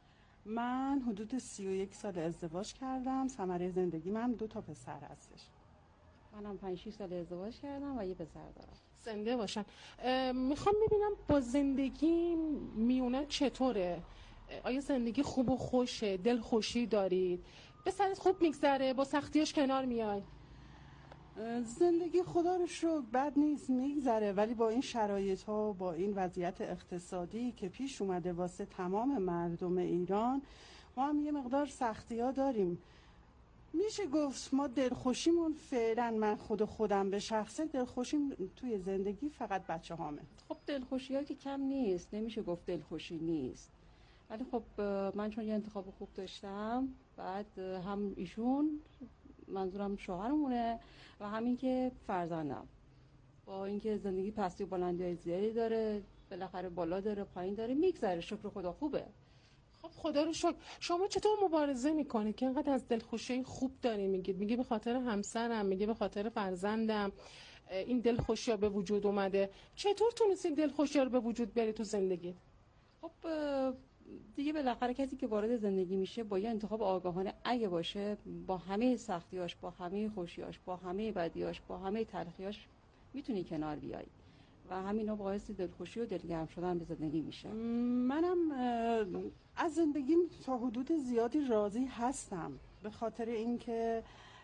من حدود سی و یک سال ازدواج کردم. ثمره زندگی من دو تا پسر هستش. منم پنج شش سال ازدواج کردم و یه پسر دارم. زنده باشن. میخوام ببینم با زندگی میونه چطوره؟ آیا زندگی خوب و خوشه؟ دل خوشی دارید؟ به سرت خوب میگذره؟ با سختیاش کنار میای؟ زندگی خدا رو شکر بد نیست، میگذره، ولی با این شرایط ها، با این وضعیت اقتصادی که پیش اومده واسه تمام مردم ایران، ما هم یه مقدار سختی ها داریم. میشه گفت ما دلخوشیمون فعلا، من خود خودم به شخصه دلخوشیم توی زندگی فقط بچه هامه. خب دلخوشی ها که کم نیست، نمیشه گفت دلخوشی نیست، ولی خب من چون یه انتخاب خوب داشتم، بعد هم ایشون، منظورم شوهرمونه، و همین که فرزندم، با اینکه زندگی پستی و بلندی زیادی داره، بالاخره بالا داره پایین داره، میگذره، شکر خدا خوبه. خب خدا رو شکر. شما چطور مبارزه میکنید که اینقدر از دلخوشی خوب داری میگید؟ میگه به خاطر همسرم، میگه به خاطر فرزندم این دلخوشی ها به وجود اومده. چطور تونستید دلخوشی ها رو به وجود بیاری تو زندگی؟ خب دیگه بالاخره کسی که وارد زندگی میشه با یه انتخاب آگاهانه اگه باشه، با همه سختیاش، با همه خوشیاش، با همه بدیاش، با همه تلخیاش میتونی کنار بیای و همینا باعث دلخوشی و دلگرم شدن به زندگی میشه. منم از زندگیم تا حدود زیادی راضی هستم، به خاطر اینکه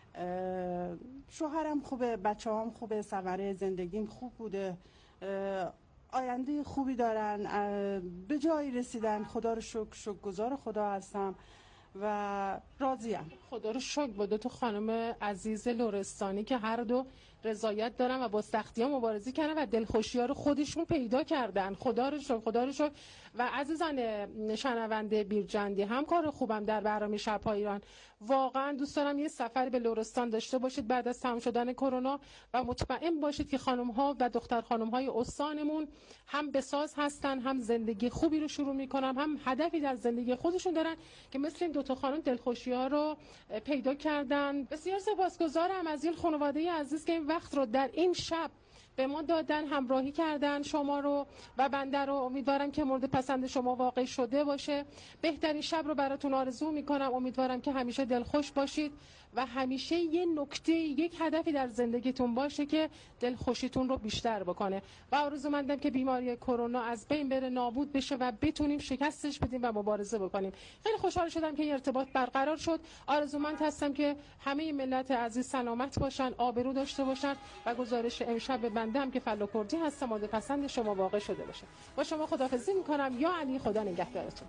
شوهرم خوبه، بچه‌هام خوبه، ثمره زندگیم خوب بوده، آینده خوبی دارن، به جایی رسیدن، خدا رو شکر، شکرگزار خدا هستم و راضیم. خدا رو شکر با دو تا خانم عزیز لرستانی که هر دو رضایت دارن و با سختی‌ها مبارزه کردن و دلخوشی‌ها رو خودشون پیدا کردن. خدا رو شکر، خدا رو شکر. و عزیزان شنونده بیرجندی، همکار خوبم در برنامه شب‌های ایران، واقعا دوست دارم یه سفر به لرستان داشته باشید بعد از تمام شدن کرونا و مطمئن باشید که خانم‌ها و دختر خانم‌های استانمون هم بساز هستن، هم زندگی خوبی رو شروع می‌کنن، هم هدفی در زندگی خودشون دارن که مثل این دو تا خانم دلخوشی‌ها رو پیدا کردن. بسیار سپاسگزارم از این خانواده عزیز که این وقت رو در این شب به ما دادن، همراهی کردن شما رو و بنده رو. امیدوارم که مورد پسند شما واقع شده باشه. بهترین شب رو براتون آرزو میکنم. امیدوارم که همیشه دلخوش باشید و همیشه یه نکته، یک هدفی در زندگیتون باشه که دلخوشیتون رو بیشتر بکنه و آرزومندم که بیماری کرونا از بین بره، نابود بشه و بتونیم شکستش بدیم و مبارزه بکنیم. خیلی خوشحال شدم که این ارتباط برقرار شد. آرزومند هستم که همه ملت عزیز سلامت باشن، آبرو داشته باشن و گزارش امشب به بنده هم که فلاکردی هستم مورد پسند شما واقع شده باشه. با شما خداحافظی میکنم. یا علی، خدا نگهدارتون.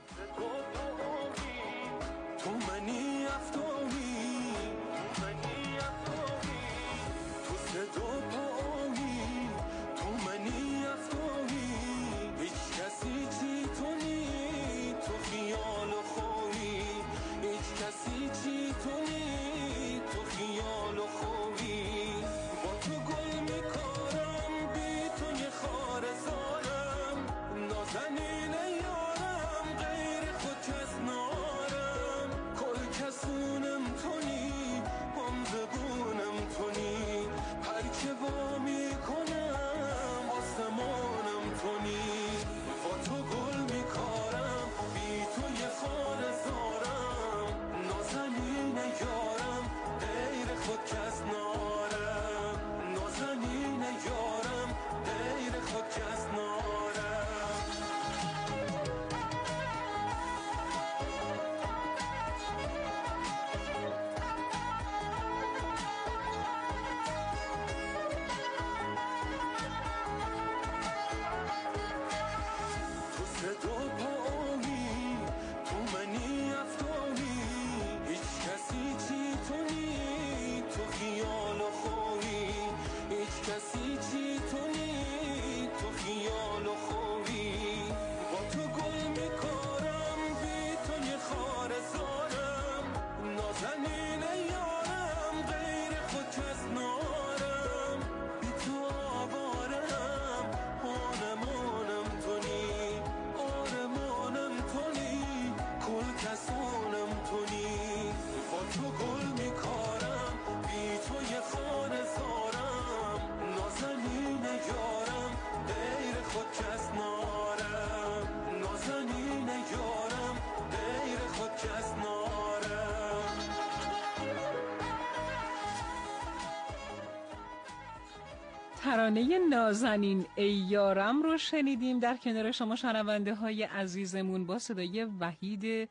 ترانه نازنین ای یارم رو شنیدیم در کنار شما شنونده های عزیزمون با صدای وحید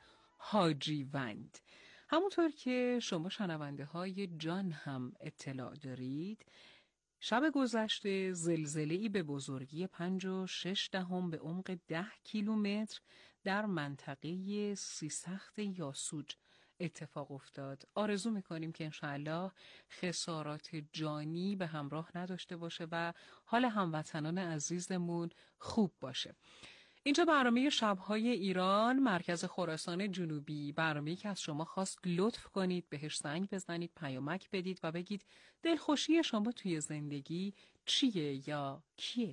حاجیوند. همونطور که شما شنونده های جان هم اطلاع دارید، شب گذشته زلزله‌ای به بزرگی پنج و شش دهم به عمق ده کیلومتر در منطقه سیسخت یاسوج اتفاق افتاد. آرزو میکنیم که انشاءالله خسارات جانی به همراه نداشته باشه و حال هموطنان عزیزمون خوب باشه. اینجا برنامه شب‌های ایران، مرکز خراسان جنوبی، برنامه‌ای که از شما خواست لطف کنید بهش زنگ بزنید، پیامک بدید و بگید دلخوشی شما توی زندگی چیه یا کیه.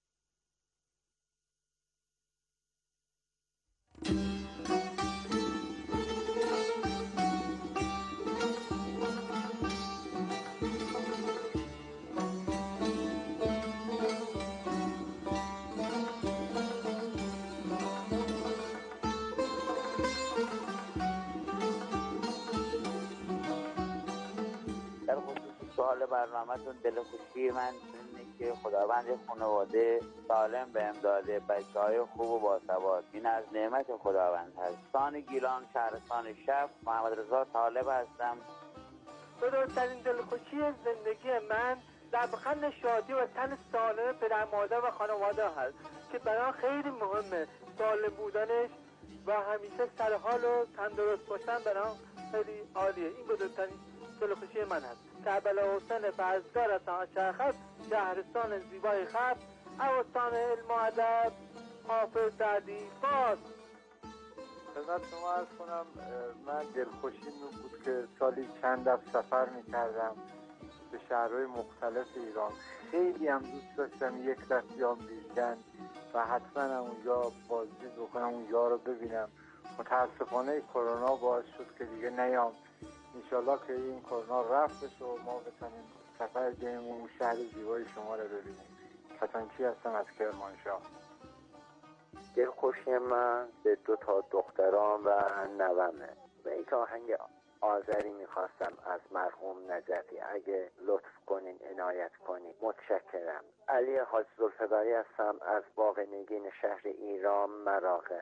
سوال برنامه‌تون دلخوشی من اینه که خداوند خانواده سالم بهم داده، بچه‌های خوب و باثبات. این از نعمت خداوند هست. استان گیلان، شهرستان شف، محمد رضا طالب هستم. بزرگترین دلخوشی زندگی من لبخند شادی و تن سالم پدر مادر و خانواده هست که برای خیلی مهمه. سالم بودنش و همیشه سرحال و تندرست باشن برای خیلی عالیه. این بزرگترین دلخوشی من است. کربلا حسین فرزگار از شرخت، شهرستان زیبای خط، اوستان علم و ادب، حافظ سعدی باز. خدمت شما عرض کنم من دلخوشی این بود که سالی چند دفعه سفر می‌کردم به شهرهای مختلف ایران. خیلی هم دوست داشتم یک دست بیام بیژن و حتما اونجا بازدید بکنم، اونجا رو ببینم. متاسفانه کرونا باعث شد که دیگه نیام. انشالله که این کرونا رفتش و ما بتونیم سفر بریم اون شهر زیبای شما رو ببینیم. کتانچی هستم از کرمانشاه. دلخوشی من به دو تا دختران و نوامه. به یک آهنگ آذری میخواستم از مرحوم نجفی، اگه لطف کنین عنایت کنین متشکرم. علی حاج زلفبری هستم از باغ نگین شهر ایران مراغه.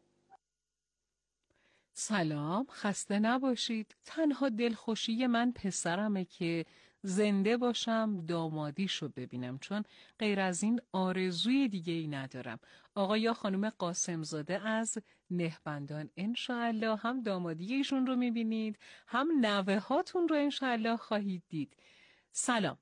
سلام، خسته نباشید. تنها دلخوشی من پسرمه که زنده باشم دامادیشو ببینم، چون غیر از این آرزوی دیگه ای ندارم. آقا یا خانم قاسمزاده از نهبندان، انشاءالله هم دامادی ایشون رو میبینید هم نوه هاتون رو انشاءالله خواهید دید. سلام،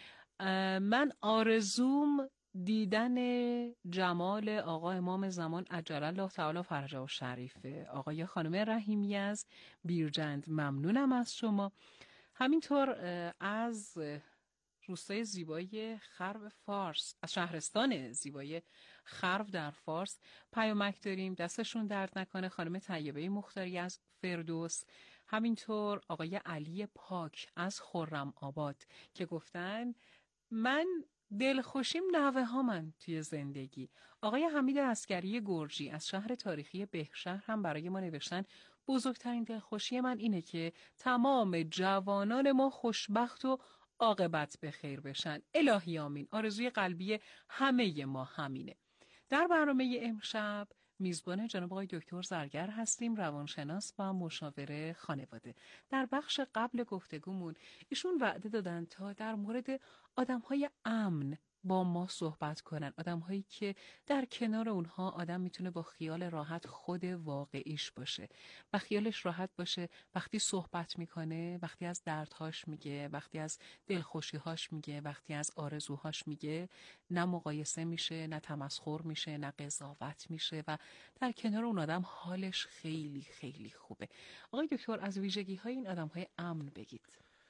من آرزوم دیدن جمال آقا امام زمان عجل الله تعالی فرجه و شریفه. آقای خانم رحیمی از بیرجند ممنونم از شما. همینطور از روستای زیبای خرو فارس، از شهرستان زیبای خرو در فارس پیامک داریم، دستشون درد نکنه. خانم طیبه مختاری از فردوس، همینطور آقای علی پاک از خرم آباد که گفتن من دلخوشیم نوه ها من توی زندگی. آقای حمید عسکری گرجی از شهر تاریخی بهشهر هم برای ما نوشتن بزرگترین دلخوشی من اینه که تمام جوانان ما خوشبخت و عاقبت به خیر بشن. الهی آمین. آرزوی قلبی همه ما همینه. در برنامه امشب میزبان جناب آقای دکتر زرگر هستیم، روانشناس و مشاور خانواده. در بخش قبل گفتگومون ایشون وعده دادن تا در مورد آدم‌های امن با ما صحبت کنن، آدم‌هایی که در کنار اونها آدم میتونه با خیال راحت خود واقعیش باشه و خیالش راحت باشه وقتی صحبت میکنه، وقتی از دردهاش میگه، وقتی از دلخوشیهاش میگه، وقتی از آرزوهاش میگه، نه مقایسه میشه، نه تمسخر میشه، نه قضاوت میشه و در کنار اون آدم حالش خیلی خیلی خوبه. آقای دکتر از ویژگی‌های این آدم‌های امن بگید.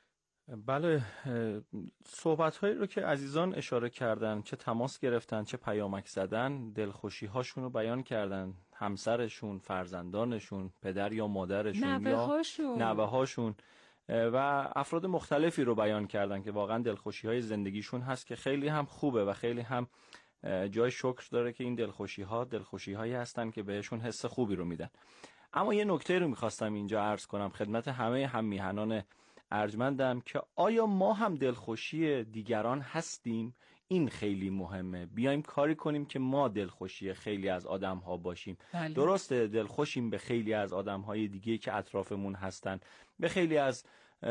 بله، صحبت‌هایی رو که عزیزان اشاره کردن، چه تماس گرفتن چه پیامک زدن، دلخوشی هاشون رو بیان کردن، همسرشون، فرزندانشون، پدر یا مادرشون یا نوه هاشون و افراد مختلفی رو بیان کردن که واقعا دلخوشی های زندگیشون هست که خیلی هم خوبه و خیلی هم جای شکر داره که این دلخوشی ها دلخوشی هایی هستن که بهشون حس خوبی رو میدن. اما یه نکته رو میخواستم اینجا عرض کنم خدمت همه هم میهنان ارجمندم که آیا ما هم دلخوشی دیگران هستیم؟ این خیلی مهمه. بیایم کاری کنیم که ما دلخوشی خیلی از آدم ها باشیم. بله. درسته دلخوشیم به خیلی از آدم های دیگه که اطرافمون هستن، به خیلی از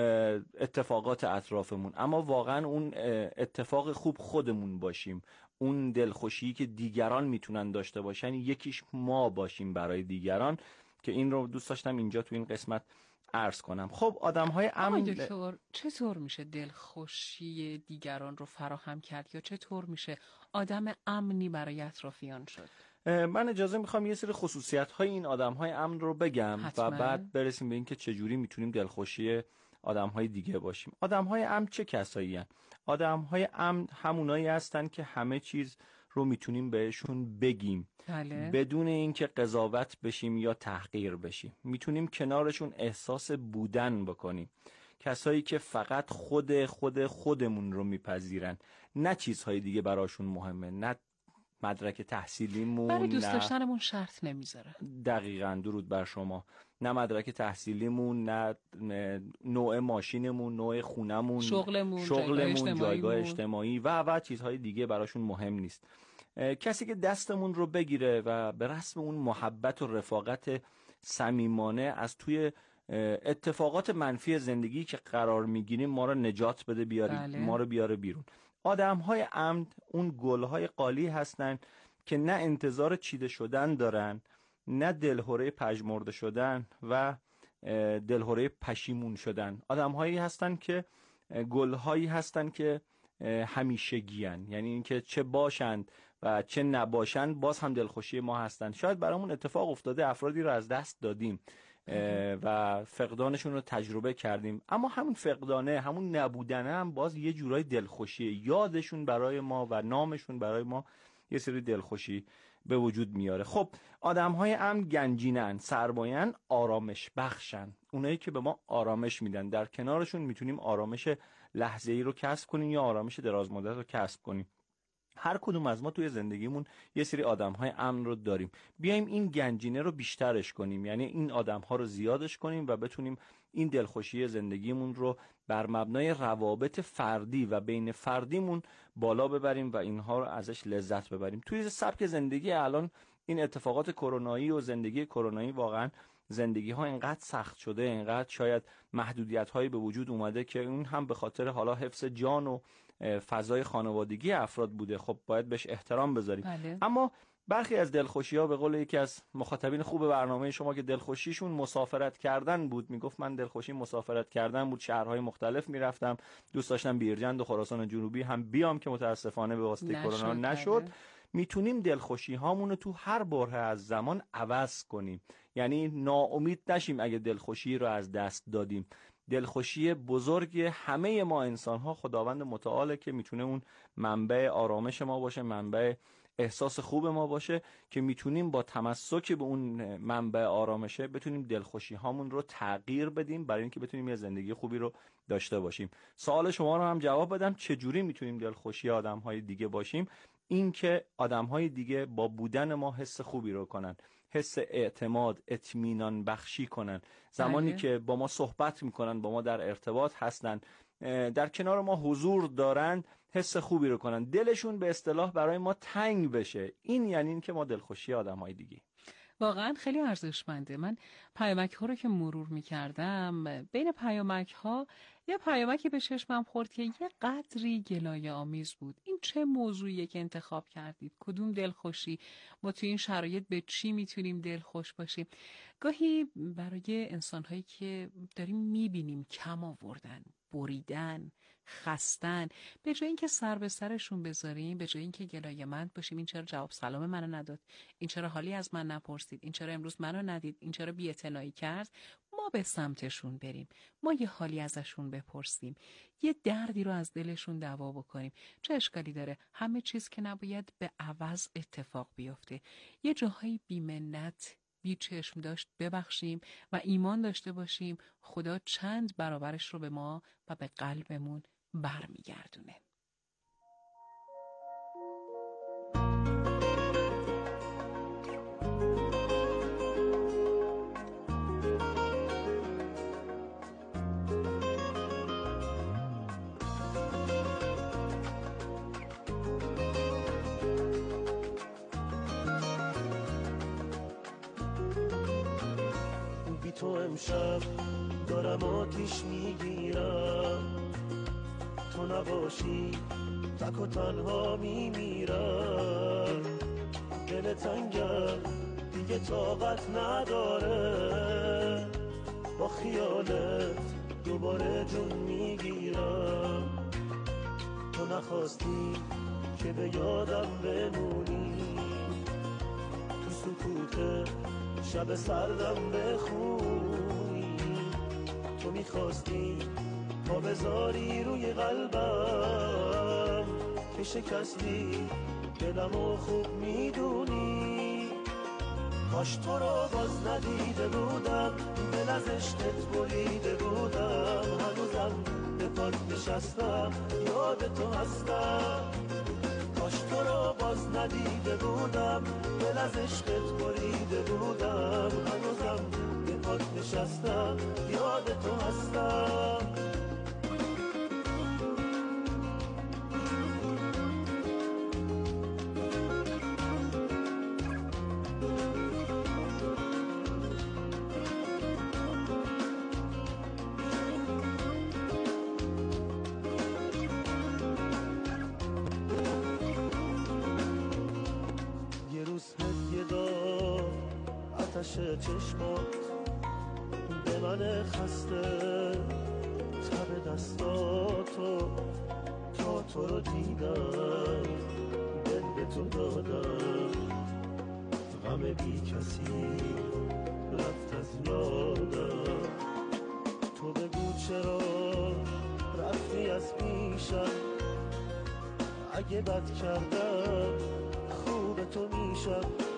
اتفاقات اطرافمون، اما واقعا اون اتفاق خوب خودمون باشیم. اون دلخوشی که دیگران میتونن داشته باشن یکیش ما باشیم برای دیگران، که این رو دوست داشتم اینجا تو این قسمت عرض کنم. خب آدم‌های امن دکتر چطور میشه دلخوشی دیگران رو فراهم کرد یا چطور میشه آدم امنی برای اطرافیان شد؟ من اجازه میخوام یه سری خصوصیت‌های این آدم‌های امن رو بگم حتما. و بعد برسیم به این که چجوری میتونیم دلخوشی آدم‌های دیگه باشیم. آدم‌های امن چه کسایی هستن؟ آدم‌های امن همونایی هستن که همه چیز رو میتونیم بهشون بگیم بله. بدون اینکه قضاوت بشیم یا تحقیر بشیم. میتونیم کنارشون احساس بودن بکنیم. کسایی که فقط خود خود خودمون رو میپذیرن، نه چیزهای دیگه براشون مهمه، نه مدرک تحصیلیمون، برای دوست داشتنمون شرط نمیذاره. دقیقاً، درود بر شما. نه مدرک تحصیلیمون، نه نوع ماشینمون، نوع خونمون، شغلمون، شغلمون، جایگاه اجتماعی و و چیزهای دیگه براشون مهم نیست. کسی که دستمون رو بگیره و به رسم اون محبت و رفاقت صمیمانه از توی اتفاقات منفی زندگی که قرار میگیریم ما رو نجات بده، بیاره بله. ما رو بیاره بیرون. آدم‌های امن اون گل‌های قالی هستن که نه انتظار چیده شدن دارن، نه دلهوره پژمرده شدن و دلهره پشیمون شدن. آدم‌هایی هستن که گل‌هایی هستن که همیشگیان، یعنی اینکه چه باشند و چه نباشند باز هم دلخوشی ما هستن. شاید برامون اتفاق افتاده افرادی رو از دست دادیم و فقدانشون رو تجربه کردیم، اما همون فقدانه، همون نبودنه هم باز یه جورای دلخوشیه. یادشون برای ما و نامشون برای ما یه سری دلخوشی به وجود میاره. خب آدم‌های امن گنجینن، سرمایه‌ن، آرامش بخشن، اونایی که به ما آرامش میدن. در کنارشون میتونیم آرامش لحظه‌ای رو کسب کنیم یا آرامش دراز مدت رو کسب کنیم. هر کدوم از ما توی زندگیمون یه سری آدم‌های امن رو داریم. بیایم این گنجینه رو بیشترش کنیم، یعنی این آدم‌ها رو زیادش کنیم و بتونیم این دلخوشی زندگیمون رو بر مبنای روابط فردی و بین فردیمون بالا ببریم و اینها رو ازش لذت ببریم. توی سبک زندگی الان این اتفاقات کرونایی و زندگی کرونایی واقعاً زندگی ها اینقدر سخت شده، اینقدر شاید محدودیت هایی به وجود اومده که اون هم به خاطر حالا حفظ جان و فضای خانوادگی افراد بوده. خب باید بهش احترام بذاریم. بله. اما برخی از دلخوشی ها به قول یکی از مخاطبین خوب برنامه شما که دلخوشیشون مسافرت کردن بود، میگفت من دلخوشی مسافرت کردن بود، شهرهای مختلف میرفتم، دوست داشتم بیرجند و خراسان جنوبی هم بیام که متاسفانه به واسطه کرونا نشد. میتونیم دلخوشی هامون رو تو هر بره از زمان عوض کنیم، یعنی ناامید نشیم اگه دلخوشی رو از دست دادیم. دلخوشی بزرگ همه ما انسان ها خداوند متعاله که میتونه اون منبع آرامش ما باشه، منبع احساس خوب ما باشه که میتونیم با تمسک به اون منبع آرامشه بتونیم دلخوشی هامون رو تغییر بدیم برای اینکه بتونیم یه زندگی خوبی رو داشته باشیم. سوال شما رو هم جواب بدم، چجوری میتونیم دلخوشی آدم های دیگه باشیم؟ این که آدم های دیگه با بودن ما حس خوبی رو کنن، حس اعتماد، اطمینان بخشی کنن. زمانی که با ما صحبت میکنن، با ما در ارتباط هستن، در کنار ما حضور دارن، حس خوبی رو کنن، دلشون به اصطلاح برای ما تنگ بشه. این یعنی این که ما دلخوشی آدم‌های دیگه. واقعا خیلی ارزشمنده. من پیامک ها رو که مرور می‌کردم، بین پیامک ها یه پیامکی به چشمم خورد که یه قدری گلایه آمیز بود. این چه موضوعیه که انتخاب کردید؟ کدوم دلخوشی؟ ما توی این شرایط به چی میتونیم دلخوش باشیم؟ گاهی برای انسان‌هایی که داریم میبینیم کم آوردن، بریدن، خستن، به جای اینکه سر به سرشون بذاریم، به جای اینکه گلایه‌مند باشیم این چرا جواب سلام منو نداد، این چرا حالی از من نپرسید، این چرا امروز منو ندید، این چرا بی‌اعتنایی کرد، ما به سمتشون بریم، ما یه حالی ازشون بپرسیم، یه دردی رو از دلشون دوا بکنیم. چه اشکالی داره؟ همه چیز که نباید به عوض اتفاق بیفته. یه جاهایی بی‌منت، بی چشم داشت ببخشیم و ایمان داشته باشیم خدا چند برابرش رو به ما و به قلبمون برمیگردونه. تو امشب دارم آتیش میگیرم، تو نباشی تک و تنها میمیرم، دل تنگم دیگه طاقت نداره، با خیالت دوباره جون میگیرم، تو نخواستی که به یادم بمونی، تو سکوت شب سردم بخونی، تو میخواستی پا بذاری روی قلبم که شکستی دلمو خوب میدونی، کاش تو رو باز ندیده بودم، دل از عشقت بریده بودم، هنوزم به پات نشستم یاد تو هستم، کاش تو رو باز ندیده بودم، دل از عشقت بریده بودم، هنوزم به پات نشستم یاد تو هستم. آتش چشمات به من من خسته تب دستاتو تا تو رو دیدم دل به تو دادم غم بی کسی رفت از یادم تو بگو چرا رفتی از پیشم اگه بد کردم خوب تو میشم